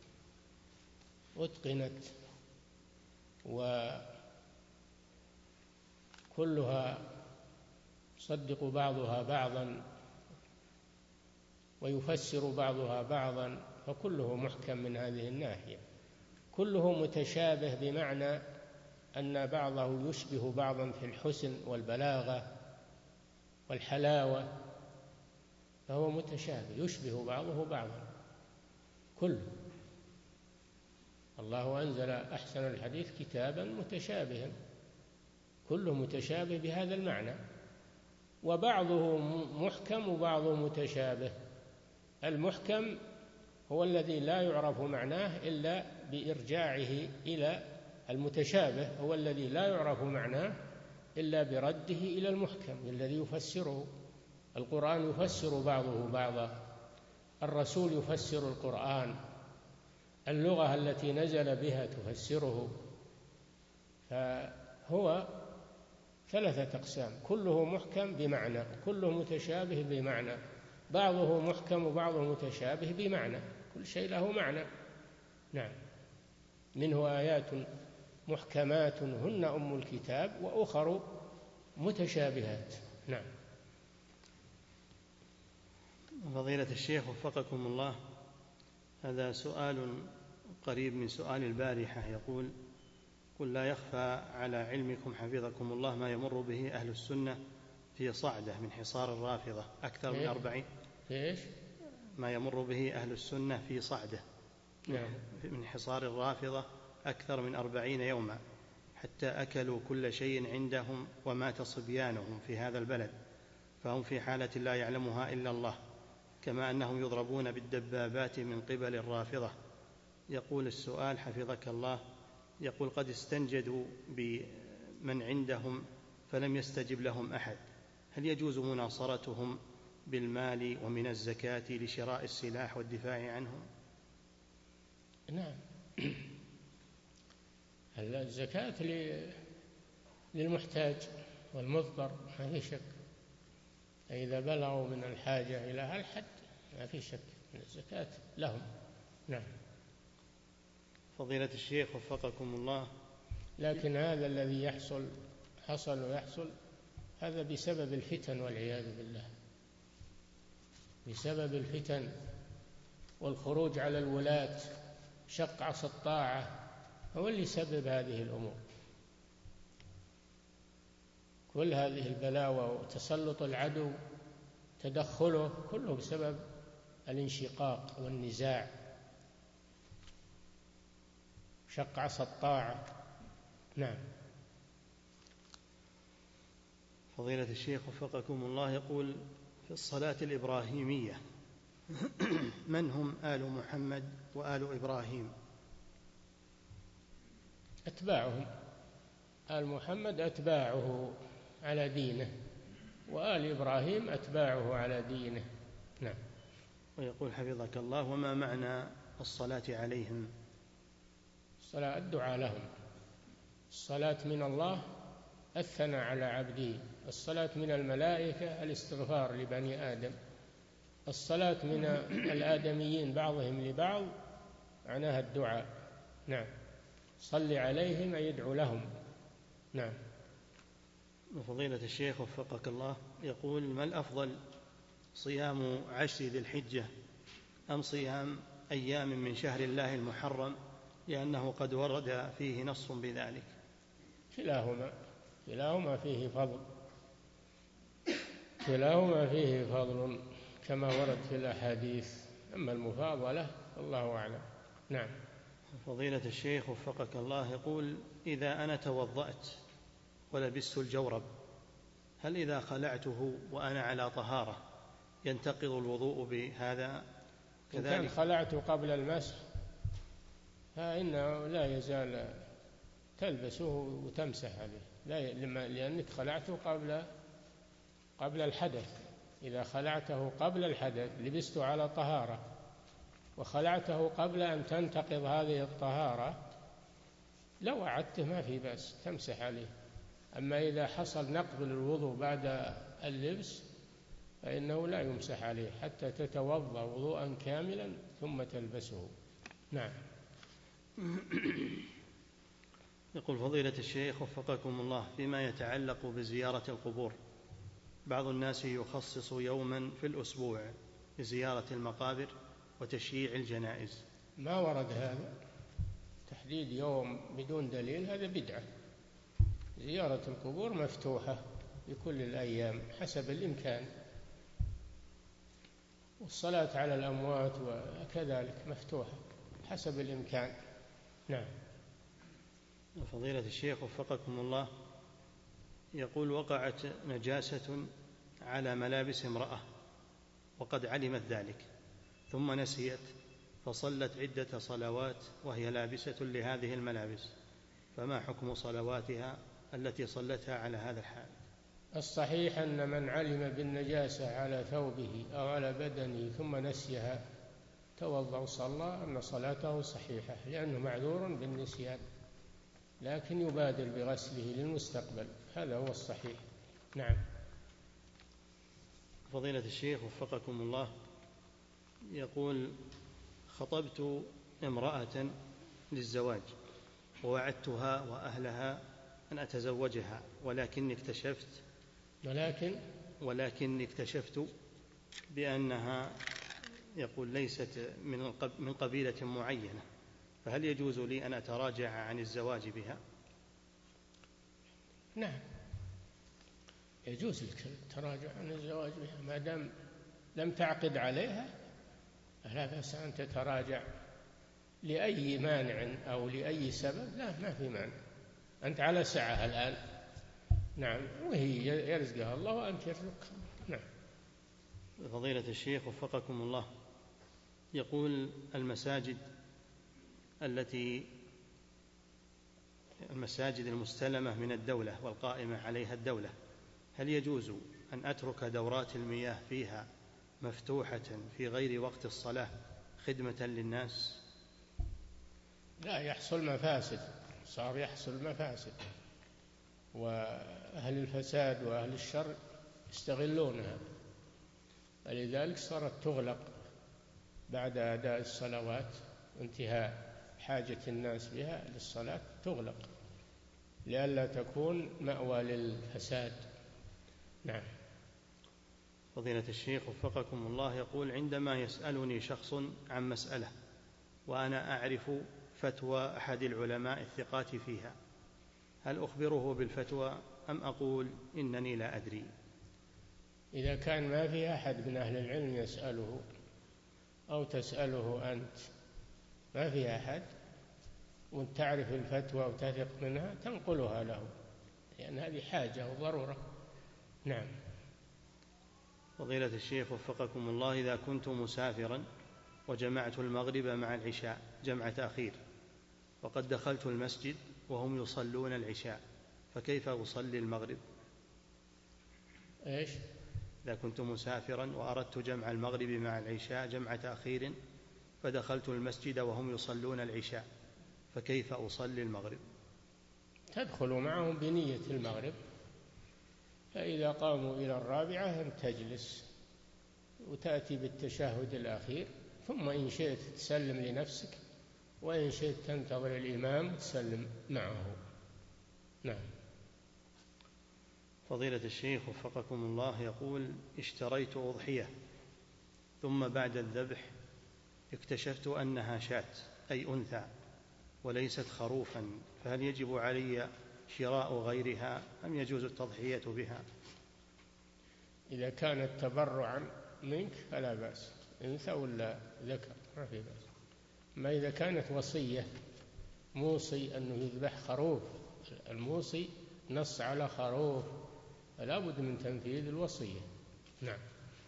أتقنت وكلها يصدق بعضها بعضا ويفسر بعضها بعضا، فكله محكم من هذه الناحية. كله متشابه بمعنى أن بعضه يشبه بعضا في الحسن والبلاغة والحلاوة، فهو متشابه يشبه بعضه بعضا كله. الله أنزل أحسن الحديث كتابا متشابها، كله متشابه بهذا المعنى، وبعضه محكم وبعضه متشابه. المحكم هو الذي لا يعرف معناه إلا بإرجاعه إلى المتشابه، هو الذي لا يعرف معناه إلا برده إلى المحكم الذي يفسره. القرآن يفسر بعضه بعضا، الرسول يفسر القرآن، اللغة التي نزل بها تفسره، فهو ثلاثة أقسام، كله محكم بمعنى، كله متشابه بمعنى، بعضه محكم وبعضه متشابه بمعنى، كل شيء له معنى. نعم. منه آيات محكمات هن أم الكتاب وأخر متشابهات. نعم. فضيلة الشيخ وفقكم الله، هذا سؤال قريب من سؤال البارحة، يقول قل لا يخفى على علمكم حفظكم الله ما يمر به أهل السنة في صعدة من حصار الرافضة أكثر من أربعين إيش؟ ما يمر به أهل السنة في صعدة نعم. من حصار الرافضة أكثر من أربعين يوما، حتى أكلوا كل شيء عندهم ومات صبيانهم في هذا البلد، فهم في حالة لا يعلمها إلا الله، كما أنهم يضربون بالدبابات من قبل الرافضة. يقول السؤال حفظك الله، يقول قد استنجدوا بمن عندهم فلم يستجب لهم أحد، هل يجوز مناصرتهم بالمال ومن الزكاة لشراء السلاح والدفاع عنهم؟ نعم. الزكاة للمحتاج والمضطر ما في شك، إذا بلغوا من الحاجة إلى هالحد ما في شك من الزكاة لهم. نعم. فضيلة الشيخ وفقكم الله، لكن هذا الذي يحصل حصل ويحصل هذا بسبب الفتن والعياذ بالله، بسبب الفتن والخروج على الولاة، شق عصا الطاعة هو اللي سبب هذه الأمور. كل هذه البلاوى وتسلط العدو تدخله كله بسبب الانشقاق والنزاع، شق عصا الطاعة. نعم. فضيلة الشيخ وفقكم الله، يقول في الصلاة الإبراهيمية من هم آل محمد وآل إبراهيم؟ أتباعهم، آل محمد أتباعه على دينه، وآل إبراهيم أتباعه على دينه. نعم. ويقول حفظك الله: وما معنى الصلاة عليهم؟ الصلاة الدعاء لهم. الصلاة من الله الثناء على عبده، الصلاة من الملائكة الاستغفار لبني آدم، الصلاة من الآدميين بعضهم لبعض معناها الدعاء. نعم. صل عليهم أي يدعو لهم. نعم. وفضيلة الشيخ وفقك الله يقول: ما الأفضل، صيام عشر ذي الحجة أم صيام أيام من شهر الله المحرم، لأنه قد ورد فيه نص بذلك؟ كلاهما كلاهما فيه فضل كلاهما فيه فضل كما ورد في الأحاديث، أما المفاضلة الله أعلم. نعم. فضيلة الشيخ وفقك الله يقول: إذا أنا توضأت ولبست الجورب، هل إذا خلعته وأنا على طهارة ينتقض الوضوء بهذا كذلك؟ إن كان خلعته قبل المسح فإنه لا يزال تلبسه وتمسح عليه، لا لأنك خلعته قبل قبل الحدث. إذا خلعته قبل الحدث لبسته على طهارة وخلعته قبل أن تنتقض هذه الطهارة لو أعدته ما في بأس، تمسح عليه. أما إذا حصل نقض للوضوء بعد اللبس فإنه لا يمسح عليه حتى تتوضأ وضوءا كاملا ثم تلبسه. نعم. يقول فضيلة الشيخ وفقكم الله: فيما يتعلق بزيارة القبور، بعض الناس يخصص يوما في الأسبوع لزيارة المقابر وتشييع الجنائز. ما ورد هذا، تحديد يوم بدون دليل هذا بدعة. زيارة القبور مفتوحة بكل الأيام حسب الإمكان، والصلاة على الأموات وكذلك مفتوحة حسب الإمكان. نعم. فضيلة الشيخ وفقكم الله يقول: وقعت نجاسة على ملابس امرأة وقد علمت ذلك ثم نسيت فصلت عدة صلوات وهي لابسة لهذه الملابس، فما حكم صلواتها التي صلتها على هذا الحال؟ الصحيح أن من علم بالنجاسة على ثوبه أو على بدنه ثم نسيها توضأ وصلى أن صلاته صحيحة، لأنه معذور بالنسيان، لكن يبادر بغسله للمستقبل، هذا هو الصحيح. نعم. فضيلة الشيخ وفقكم الله يقول: خطبت امرأة للزواج ووعدتها وأهلها أن أتزوجها، ولكني اكتشفت ولكن ولكني اكتشفت بأنها يقول ليست من قبيلة معينة، فهل يجوز لي أن أتراجع عن الزواج بها؟ نعم، يجوز لك التراجع عن الزواج بها ما دام لم تعقد عليها، لا بأس أن تتراجع لأي مانع أو لأي سبب، لا ما في مانع، أنت على سعة الآن. نعم، وهي يرزقها الله وأنت يرزقها. نعم. فضيلة الشيخ وفقكم الله يقول: المساجد التي المساجد المستلمة من الدولة والقائمة عليها الدولة، هل يجوز أن أترك دورات المياه فيها مفتوحة في غير وقت الصلاة خدمة للناس؟ لا، يحصل مفاسد، صار يحصل مفاسد، وأهل الفساد وأهل الشر يستغلونها، فلذلك صارت تغلق بعد أداء الصلوات وانتهاء حاجة الناس بها للصلاة، تغلق لئلا تكون مأوى للفساد. نعم. فضيلة الشيخ وفقكم الله يقول: عندما يسألني شخص عن مسألة وأنا أعرف فتوى أحد العلماء الثقات فيها، هل أخبره بالفتوى أم أقول إنني لا أدري؟ إذا كان ما في أحد من أهل العلم يسأله أو تسأله أنت، ما في أحد وأنت تعرف الفتوى وتثق منها، تنقلها له، لأن هذه حاجة وضرورة. نعم. فضيلة الشيخ وفقكم الله إذا كنت مسافرا وجمعت المغرب مع العشاء جمع تأخير وقد دخلت المسجد وهم يصلون العشاء، فكيف أصلي المغرب؟ إيش؟ إذا كنت مسافرا وأردت جمع المغرب مع العشاء جمع تأخير فدخلت المسجد وهم يصلون العشاء، فكيف أصلي المغرب؟ تدخل معهم بنية المغرب، فإذا قاموا إلى الرابعة أن تجلس وتأتي بالتشهد الأخير، ثم إن شئت تسلم لنفسك، وإن شئت تنتظر الإمام وتسلم معه. نعم. فضيلة الشيخ وفقكم الله يقول: اشتريت أضحية ثم بعد الذبح اكتشفت أنها شاة أي أنثى وليست خروفا، فهل يجب علي شراء غيرها أم يجوز التضحية بها؟ إذا كانت تبرعا منك فلا بأس، أنثى ولا ذكر ما في بأس. ما إذا كانت وصية، موصي أنه يذبح خروف، الموصي نص على خروف، فلا بد من تنفيذ الوصية. نعم.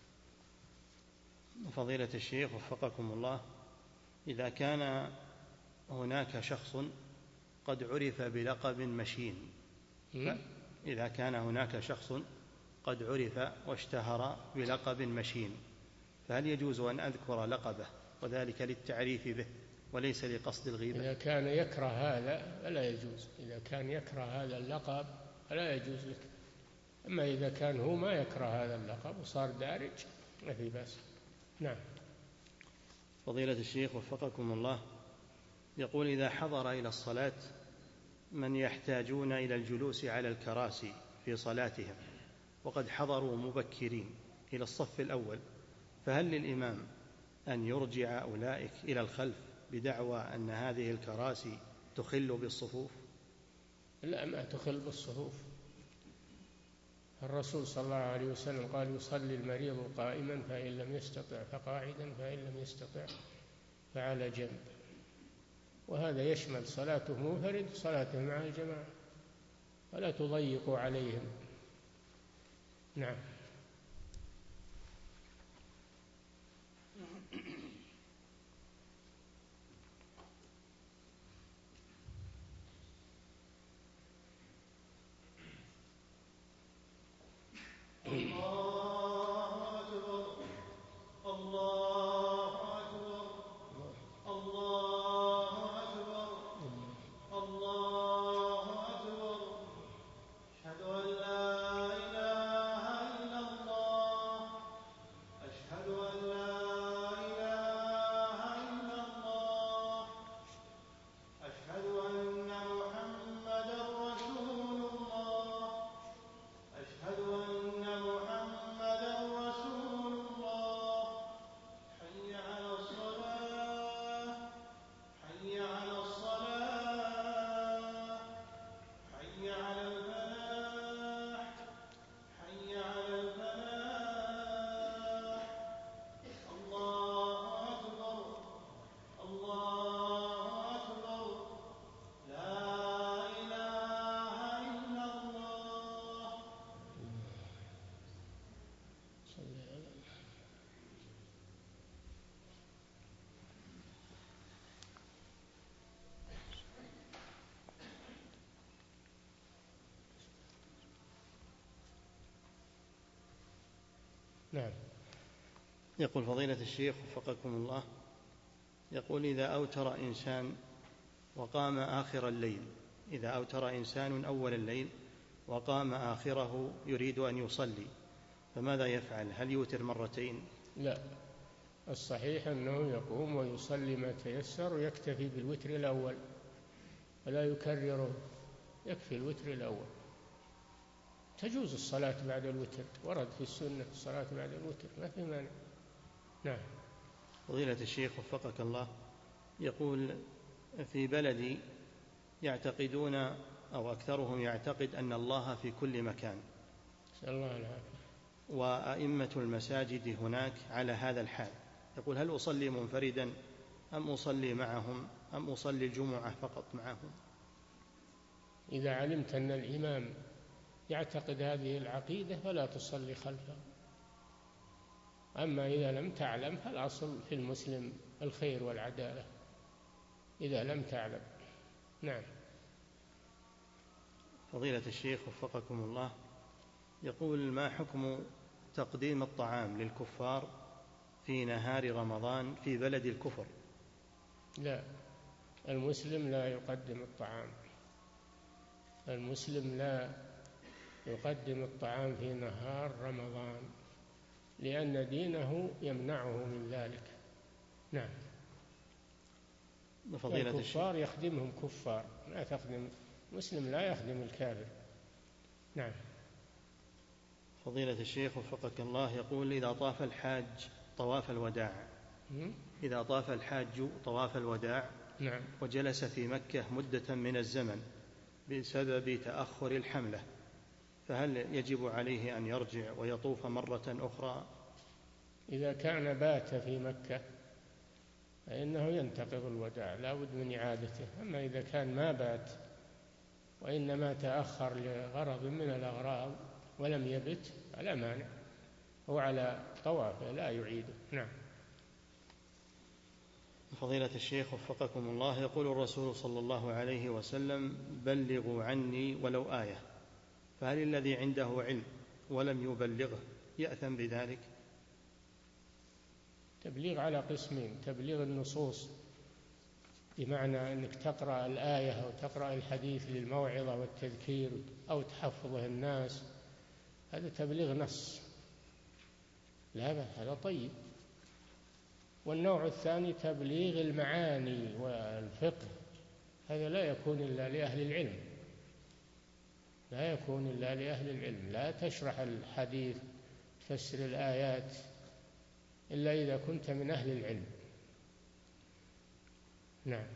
فضيلة الشيخ وفقكم الله، إذا كان هناك شخص قد عرف بلقب مشين، إذا كان هناك شخص قد عرف واشتهر بلقب مشين، فهل يجوز أن أذكر لقبه وذلك للتعريف به وليس لقصد الغيبة؟ إذا كان يكره هذا فلا يجوز، إذا كان يكره هذا اللقب فلا يجوز لك. أما إذا كان هو ما يكره هذا اللقب وصار دارج ما في بأس. نعم. فضيلة الشيخ وفقكم الله يقول: إذا حضر إلى الصلاة من يحتاجون إلى الجلوس على الكراسي في صلاتهم وقد حضروا مبكرين إلى الصف الأول، فهل للإمام أن يرجع أولئك إلى الخلف بدعوى أن هذه الكراسي تخل بالصفوف؟ لا، ما تخل بالصفوف. الرسول صلى الله عليه وسلم قال: يصلي المريض قائما فإن لم يستطع فقاعدا فإن لم يستطع فعلى جنب، وهذا يشمل صلاته منفرد وصلاته مع الجماعة، فلا تضيقوا عليهم. نعم. نعم. يقول فضيلة الشيخ وفقكم الله، يقول: إذا أوتر إنسان وقام آخر الليل، إذا أوتر إنسان أول الليل وقام آخره يريد أن يصلي، فماذا يفعل؟ هل يوتر مرتين؟ لا، الصحيح أنه يقوم ويصلي ما تيسر ويكتفي بالوتر الأول ولا يكرره، يكفي الوتر الأول. تجوز الصلاة بعد الوتر، ورد في السنة الصلاة بعد الوتر، ما في مانع. نعم. فضيلة الشيخ وفقك الله، يقول: في بلدي يعتقدون أو أكثرهم يعتقد أن الله في كل مكان، نسأل الله العافية، وأئمة المساجد هناك على هذا الحال، يقول: هل أصلي منفردا أم أصلي معهم أم أصلي الجمعة فقط معهم؟ إذا علمت أن الإمام يعتقد هذه العقيدة فلا تصلي خلفه، أما إذا لم تعلم فالأصل في المسلم الخير والعدالة إذا لم تعلم. نعم. فضيلة الشيخ وفقكم الله، يقول: ما حكم تقديم الطعام للكفار في نهار رمضان في بلد الكفر؟ لا، المسلم لا يقدم الطعام، المسلم لا يقدم الطعام في نهار رمضان، لأن دينه يمنعه من ذلك. نعم. فضيلة الكفار يخدمهم كفار، لا تخدم مسلم، لا يخدم الكافر. نعم. فضيلة الشيخ وفقك الله، يقول: إذا طاف الحاج طواف الوداع إذا طاف الحاج طواف الوداع نعم. وجلس في مكة مدة من الزمن بسبب تأخر الحملة، فهل يجب عليه أن يرجع ويطوف مرة أخرى؟ إذا كان بات في مكة فإنه ينتقض الوداع، لا بد من إعادته. أما إذا كان ما بات وإنما تأخر لغرض من الأغراض ولم يبت فلا مانع، هو على طوافه لا يعيده. نعم. فضيلة الشيخ وفقكم الله، يقول الرسول صلى الله عليه وسلم: بلغوا عني ولو آية، فهل الذي عنده علم ولم يبلغه يأثم بذلك؟ تبليغ على قسمين: تبليغ النصوص بمعنى أنك تقرأ الآية أو تقرأ الحديث للموعظة والتذكير أو تحفظه الناس، هذا تبليغ نص، لا بأس، هذا طيب. والنوع الثاني تبليغ المعاني والفقه، هذا لا يكون إلا لأهل العلم، لا يكون إلا لأهل العلم. لا تشرح الحديث تفسر الآيات إلا إذا كنت من أهل العلم. نعم.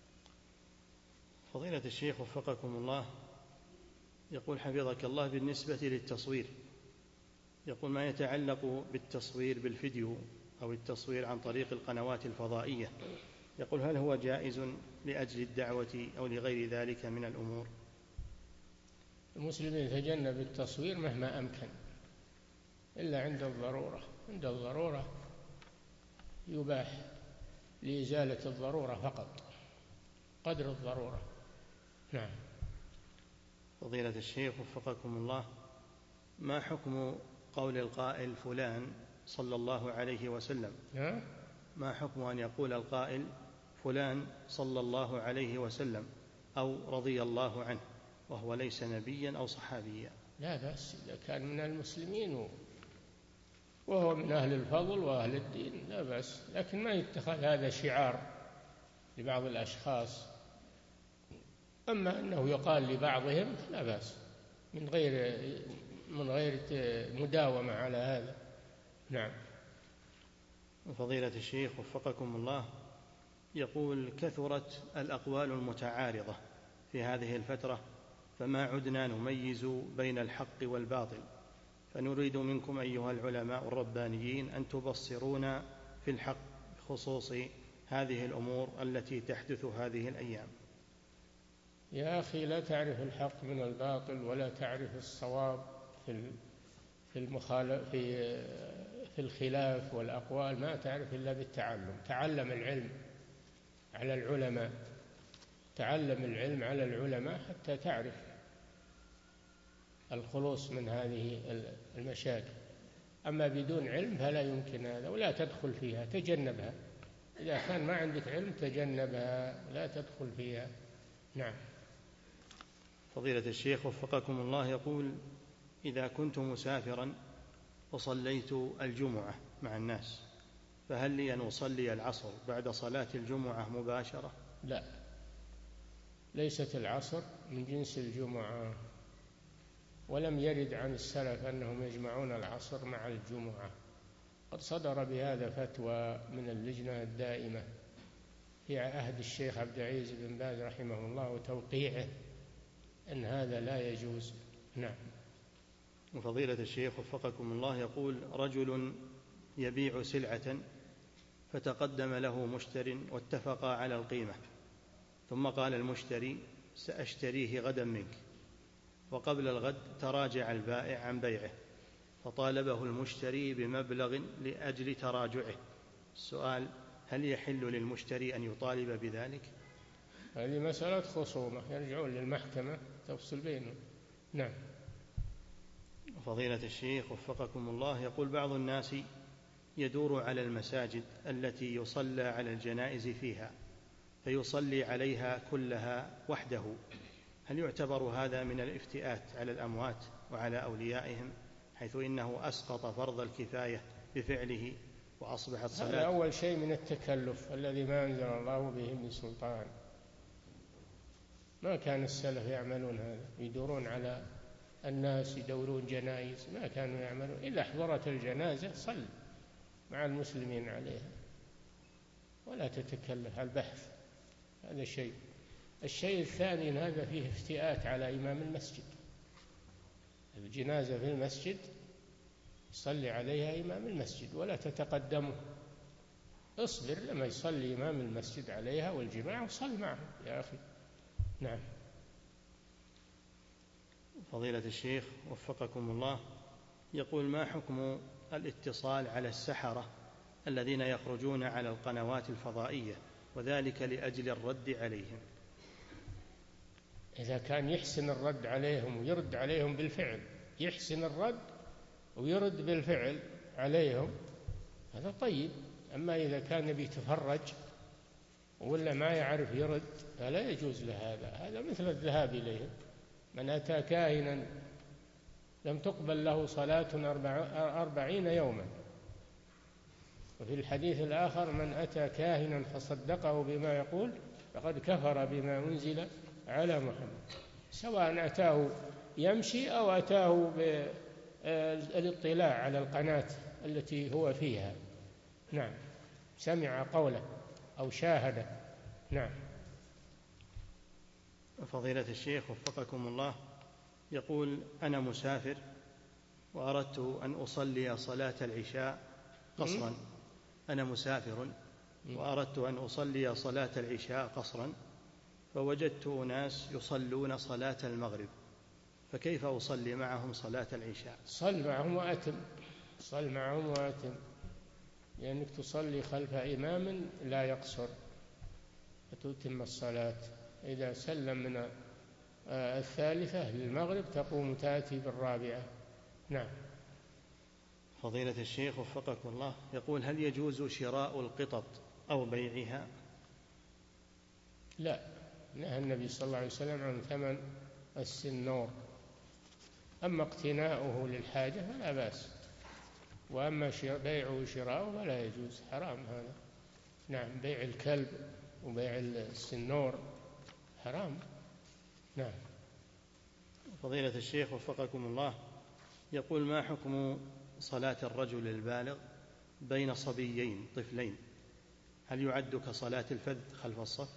فضيلة الشيخ وفقكم الله، يقول حفظك الله: بالنسبة للتصوير، يقول: ما يتعلق بالتصوير بالفيديو أو التصوير عن طريق القنوات الفضائية، يقول: هل هو جائز لأجل الدعوة أو لغير ذلك من الأمور؟ المسلم يتجنب التصوير مهما أمكن إلا عند الضرورة، عند الضرورة يباح لإزالة الضرورة فقط، قدر الضرورة. نعم. فضيلة الشيخ وفقكم الله، ما حكم قول القائل فلان صلى الله عليه وسلم؟ ها؟ ما حكم أن يقول القائل فلان صلى الله عليه وسلم أو رضي الله عنه وهو ليس نبيا أو صحابيا؟ لا بأس إذا كان من المسلمين وهو من أهل الفضل وأهل الدين، لا بأس، لكن ما يتخذ هذا شعار لبعض الأشخاص. أما أنه يقال لبعضهم لا بأس، من غير من غير مداومة على هذا. نعم. فضيلة الشيخ وفقكم الله، يقول: كثرت الأقوال المتعارضة في هذه الفترة، فما عدنا نميز بين الحق والباطل، فنريد منكم أيها العلماء الربانيين أن تبصرونا في الحق بخصوص هذه الأمور التي تحدث هذه الأيام. يا أخي، لا تعرف الحق من الباطل ولا تعرف الصواب في في المخالف في في الخلاف والأقوال، ما تعرف إلا بالتعلم. تعلم العلم على العلماء، تعلم العلم على العلماء حتى تعرف الخلوص من هذه المشاكل. أما بدون علم فلا يمكن هذا، ولا تدخل فيها، تجنبها. إذا كان ما عندك علم تجنبها، لا تدخل فيها. نعم. فضيلة الشيخ وفقكم الله، يقول: إذا كنت مسافرا وصليت الجمعة مع الناس، فهل لي أن أصلي العصر بعد صلاة الجمعة مباشرة؟ لا، ليست العصر من جنس الجمعة، ولم يرد عن السلف أنهم يجمعون العصر مع الجمعة. قد صدر بهذا فتوى من اللجنة الدائمة في عهد الشيخ عبد العزيز بن باز رحمه الله وتوقيعه أن هذا لا يجوز. نعم. وفضيلة الشيخ وفقكم الله، يقول: رجل يبيع سلعة فتقدم له مشتر واتفقا على القيمة، ثم قال المشتري: سأشتريه غدا منك، وقبل الغد تراجع البائع عن بيعه، فطالبه المشتري بمبلغ لأجل تراجعه. السؤال: هل يحل للمشتري أن يطالب بذلك؟ هذه مسألة خصومة، يرجعون للمحكمة تفصل بينهم. نعم. فضيلة الشيخ وفقكم الله، يقول بعض الناس يدور على المساجد التي يصلى على الجنائز فيها فيصلي عليها كلها وحده، هل يعتبر هذا من الافتئات على الأموات وعلى أوليائهم، حيث إنه أسقط فرض الكفاية بفعله وأصبحت صلاة؟ هذا أول شيء من التكلف الذي ما أنزل الله به من سلطان. ما كان السلف يعملون هذا، يدورون على الناس، يدورون جنائز، ما كانوا يعملون. إذا حضرت الجنازة صل مع المسلمين عليها ولا تتكلف البحث. هذا شيء. الشيء الثاني، هذا فيه افتئات على إمام المسجد. الجنازة في المسجد يصلي عليها إمام المسجد ولا تتقدمه، اصبر لما يصلي إمام المسجد عليها والجماعة وصل معه يا أخي. نعم. فضيلة الشيخ وفقكم الله، يقول ما حكم الاتصال على السحرة الذين يخرجون على القنوات الفضائية وذلك لأجل الرد عليهم؟ إذا كان يحسن الرد عليهم ويرد عليهم بالفعل، يحسن الرد ويرد بالفعل عليهم، هذا طيب. أما إذا كان بيتفرج ولا ما يعرف يرد فلا يجوز له هذا. هذا مثل الذهاب إليهم. من أتى كاهنا لم تقبل له صلاة أربعين يوما. وفي الحديث الآخر من أتى كاهنا فصدقه بما يقول فقد كفر بما أنزل على محمد، سواء أتاه يمشي أو أتاه بالاطلاع على القناة التي هو فيها. نعم، سمع قوله أو شاهده. نعم. فضيلة الشيخ وفقكم الله، يقول أنا مسافر وأردت أن أصلي صلاة العشاء قصرا. أنا مسافر وأردت أن أصلي صلاة العشاء قصرا، فوجدت أناس يصلون صلاة المغرب، فكيف أصلي معهم صلاة العشاء؟ صل معهم وأتم، صل معهم وأتم، لأنك تصلي خلف إمام لا يقصر فتتم الصلاة. إذا سلم من الثالثة للمغرب تقوم تأتي بالرابعة. نعم. فضيلة الشيخ وفقكم الله، يقول هل يجوز شراء القطط أو بيعها؟ لا، نهى النبي صلى الله عليه وسلم عن ثمن السنور. أما اقتناؤه للحاجة فلا بأس، وأما بيعه وشراؤه فلا يجوز، حرام هذا. نعم، بيع الكلب وبيع السنور حرام. نعم. فضيلة الشيخ وفقكم الله، يقول ما حكم صلاة الرجل البالغ بين صبيين طفلين، هل يعد كصلاة الفذ خلف الصف؟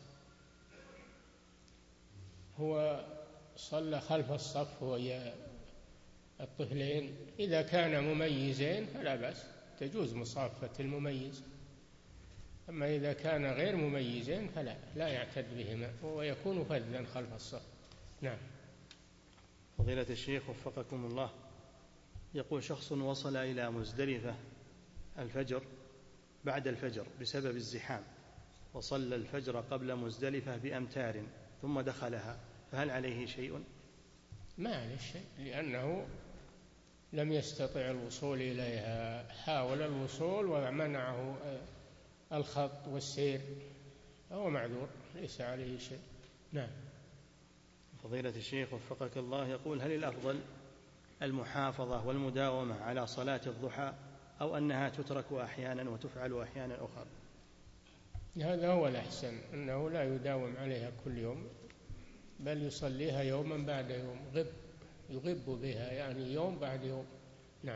هو صلى خلف الصف وهي الطفلين، إذا كان مميزين فلا بأس، تجوز مصافة المميز. أما إذا كان غير مميزين فلا لا يعتد بهما ويكون فذا خلف الصف. نعم. فضيلة الشيخ وفقكم الله، يقول شخص وصل إلى مزدلفة الفجر بعد الفجر بسبب الزحام، وصلى الفجر قبل مزدلفة بأمتار ثم دخلها، فهل عليه شيء؟ ما عليه شيء، لأنه لم يستطع الوصول إليها، حاول الوصول ومنعه الخط والسير، فهو معذور ليس عليه شيء. نعم. فضيلة الشيخ وفقك الله، يقول هل الأفضل المحافظة والمداومة على صلاة الضحى أو أنها تترك أحيانا وتفعل أحيانا أخرى؟ هذا هو الأحسن، أنه لا يداوم عليها كل يوم، بل يصليها يوما بعد يوم، غب يغب بها، يعني يوم بعد يوم. نعم.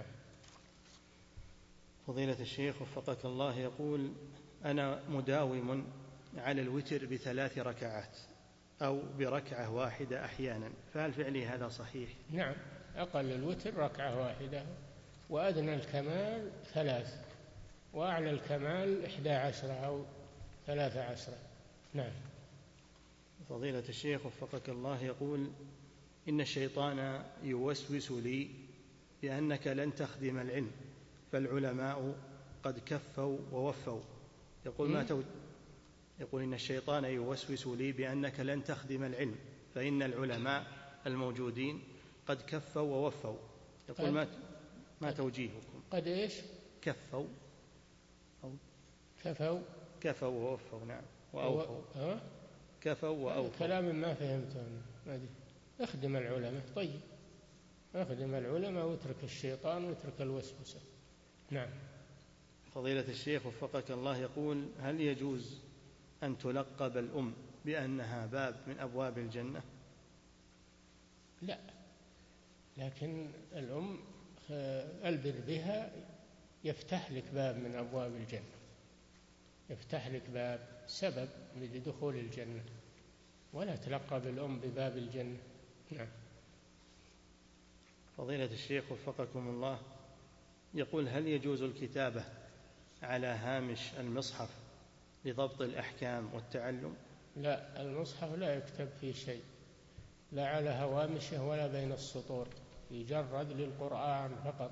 فضيلة الشيخ وفقك الله، يقول أنا مداوم على الوتر بثلاث ركعات أو بركعة واحدة أحيانا، فهل فعلي هذا صحيح؟ نعم، أقل الوتر ركعة واحدة، وأدنى الكمال ثلاث، وأعلى الكمال إحدى عشرة أو ثلاثة عشرة. نعم. فضيلة الشيخ وفقك الله، يقول إن الشيطان يوسوس لي بأنك لن تخدم العلم فالعلماء قد كفوا ووفوا. يقول ما تو... يقول إن الشيطان يوسوس لي بأنك لن تخدم العلم فإن العلماء الموجودين قد كفوا ووفوا، يقول ما ما توجيهكم؟ قد إيش؟ كفوا أو كفوا كفوا ووفوا. نعم. وأوفوا. ها؟ كفوا وأوفوا. كلام ما فهمته ما أدري. اخدم العلماء. طيب اخدم العلماء واترك الشيطان واترك الوسوسة. نعم. فضيلة الشيخ وفقك الله، يقول: هل يجوز أن تلقب الأم بأنها باب من أبواب الجنة؟ لا، لكن الأم البر بها يفتح لك باب من أبواب الجنة، يفتح لك باب سبب لدخول الجنة، ولا تلقب الأم بباب الجنة. نعم. فضيلة الشيخ وفقكم الله، يقول: هل يجوز الكتابة على هامش المصحف لضبط الأحكام والتعلم؟ لا، المصحف لا يكتب فيه شيء، لا على هوامشه ولا بين السطور، يجرد للقرآن فقط.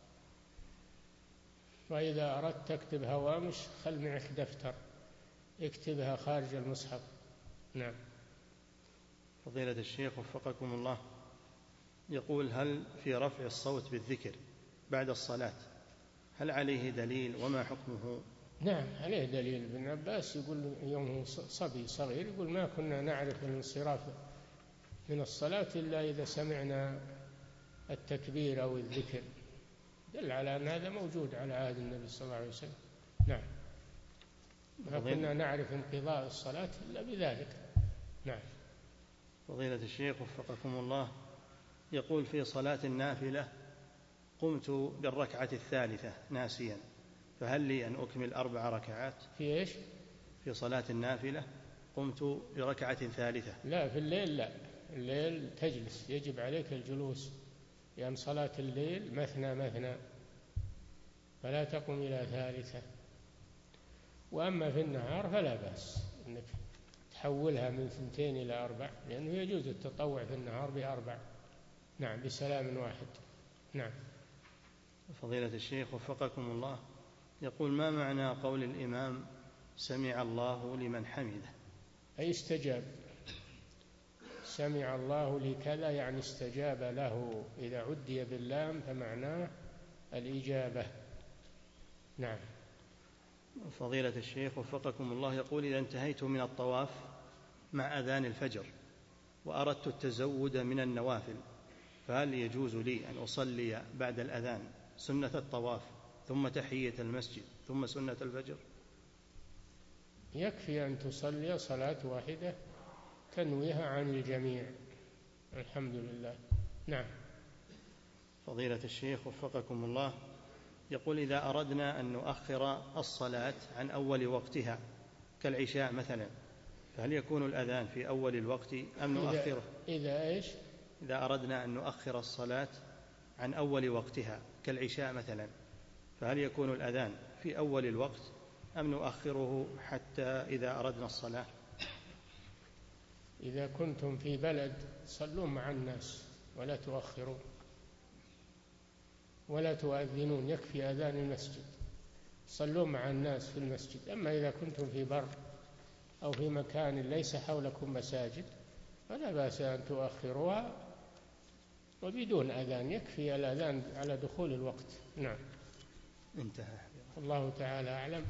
وإذا أردت تكتب هوامش خل معك دفتر اكتبها خارج المصحف. نعم. فضيلة الشيخ وفقكم الله، يقول: هل في رفع الصوت بالذكر بعد الصلاة هل عليه دليل وما حكمه؟ نعم عليه دليل. ابن عباس يقول يوم صبي صغير يقول: ما كنا نعرف الانصراف من الصلاة إلا إذا سمعنا التكبير أو الذكر، دل على أن هذا موجود على عهد النبي صلى الله عليه وسلم. نعم. ما كنا نعرف انقضاء الصلاة إلا بذلك. نعم. فضيلة الشيخ وفقكم الله، يقول: في صلاة النافلة قمت بالركعة الثالثة ناسيا، فهل لي أن أكمل أربع ركعات؟ في إيش؟ في صلاة النافلة قمت بركعة ثالثة. لا، في الليل لا، الليل تجلس، يجب عليك الجلوس، لأن صلاة الليل مثنى مثنى فلا تقم إلى ثالثة. وأما في النهار فلا بأس أنك تحولها من ثنتين إلى أربع، لأنه يجوز التطوع في النهار بأربع. نعم، بسلام واحد. نعم. فضيلة الشيخ وفقكم الله، يقول: ما معنى قول الإمام سمع الله لمن حمده؟ أي استجاب. سمع الله لكذا يعني استجاب له، إذا عدي باللام فمعناه الإجابة. نعم. فضيلة الشيخ وفقكم الله، يقول: إذا انتهيت من الطواف مع أذان الفجر وأردت التزود من النوافل فهل يجوز لي أن أصلي بعد الأذان سنة الطواف ثم تحية المسجد ثم سنة الفجر؟ يكفي أن تصلي صلاة واحدة تنويها عن الجميع. الحمد لله. نعم. فضيلة الشيخ وفقكم الله، يقول: إذا أردنا أن نؤخر الصلاة عن أول وقتها كالعشاء مثلا فهل يكون الأذان في أول الوقت أم نؤخره؟ إذا إيش؟ إذا أردنا أن نؤخر الصلاة عن أول وقتها كالعشاء مثلا فهل يكون الأذان في أول الوقت أم نؤخره حتى إذا أردنا الصلاة؟ إذا كنتم في بلد صلوا مع الناس ولا تؤخروا ولا تؤذنون، يكفي أذان المسجد، صلوا مع الناس في المسجد. أما إذا كنتم في بر أو في مكان ليس حولكم مساجد فلا بأس أن تؤخروها وبدون أذان، يكفي الأذان على دخول الوقت. نعم. انتهى. الله تعالى أعلم.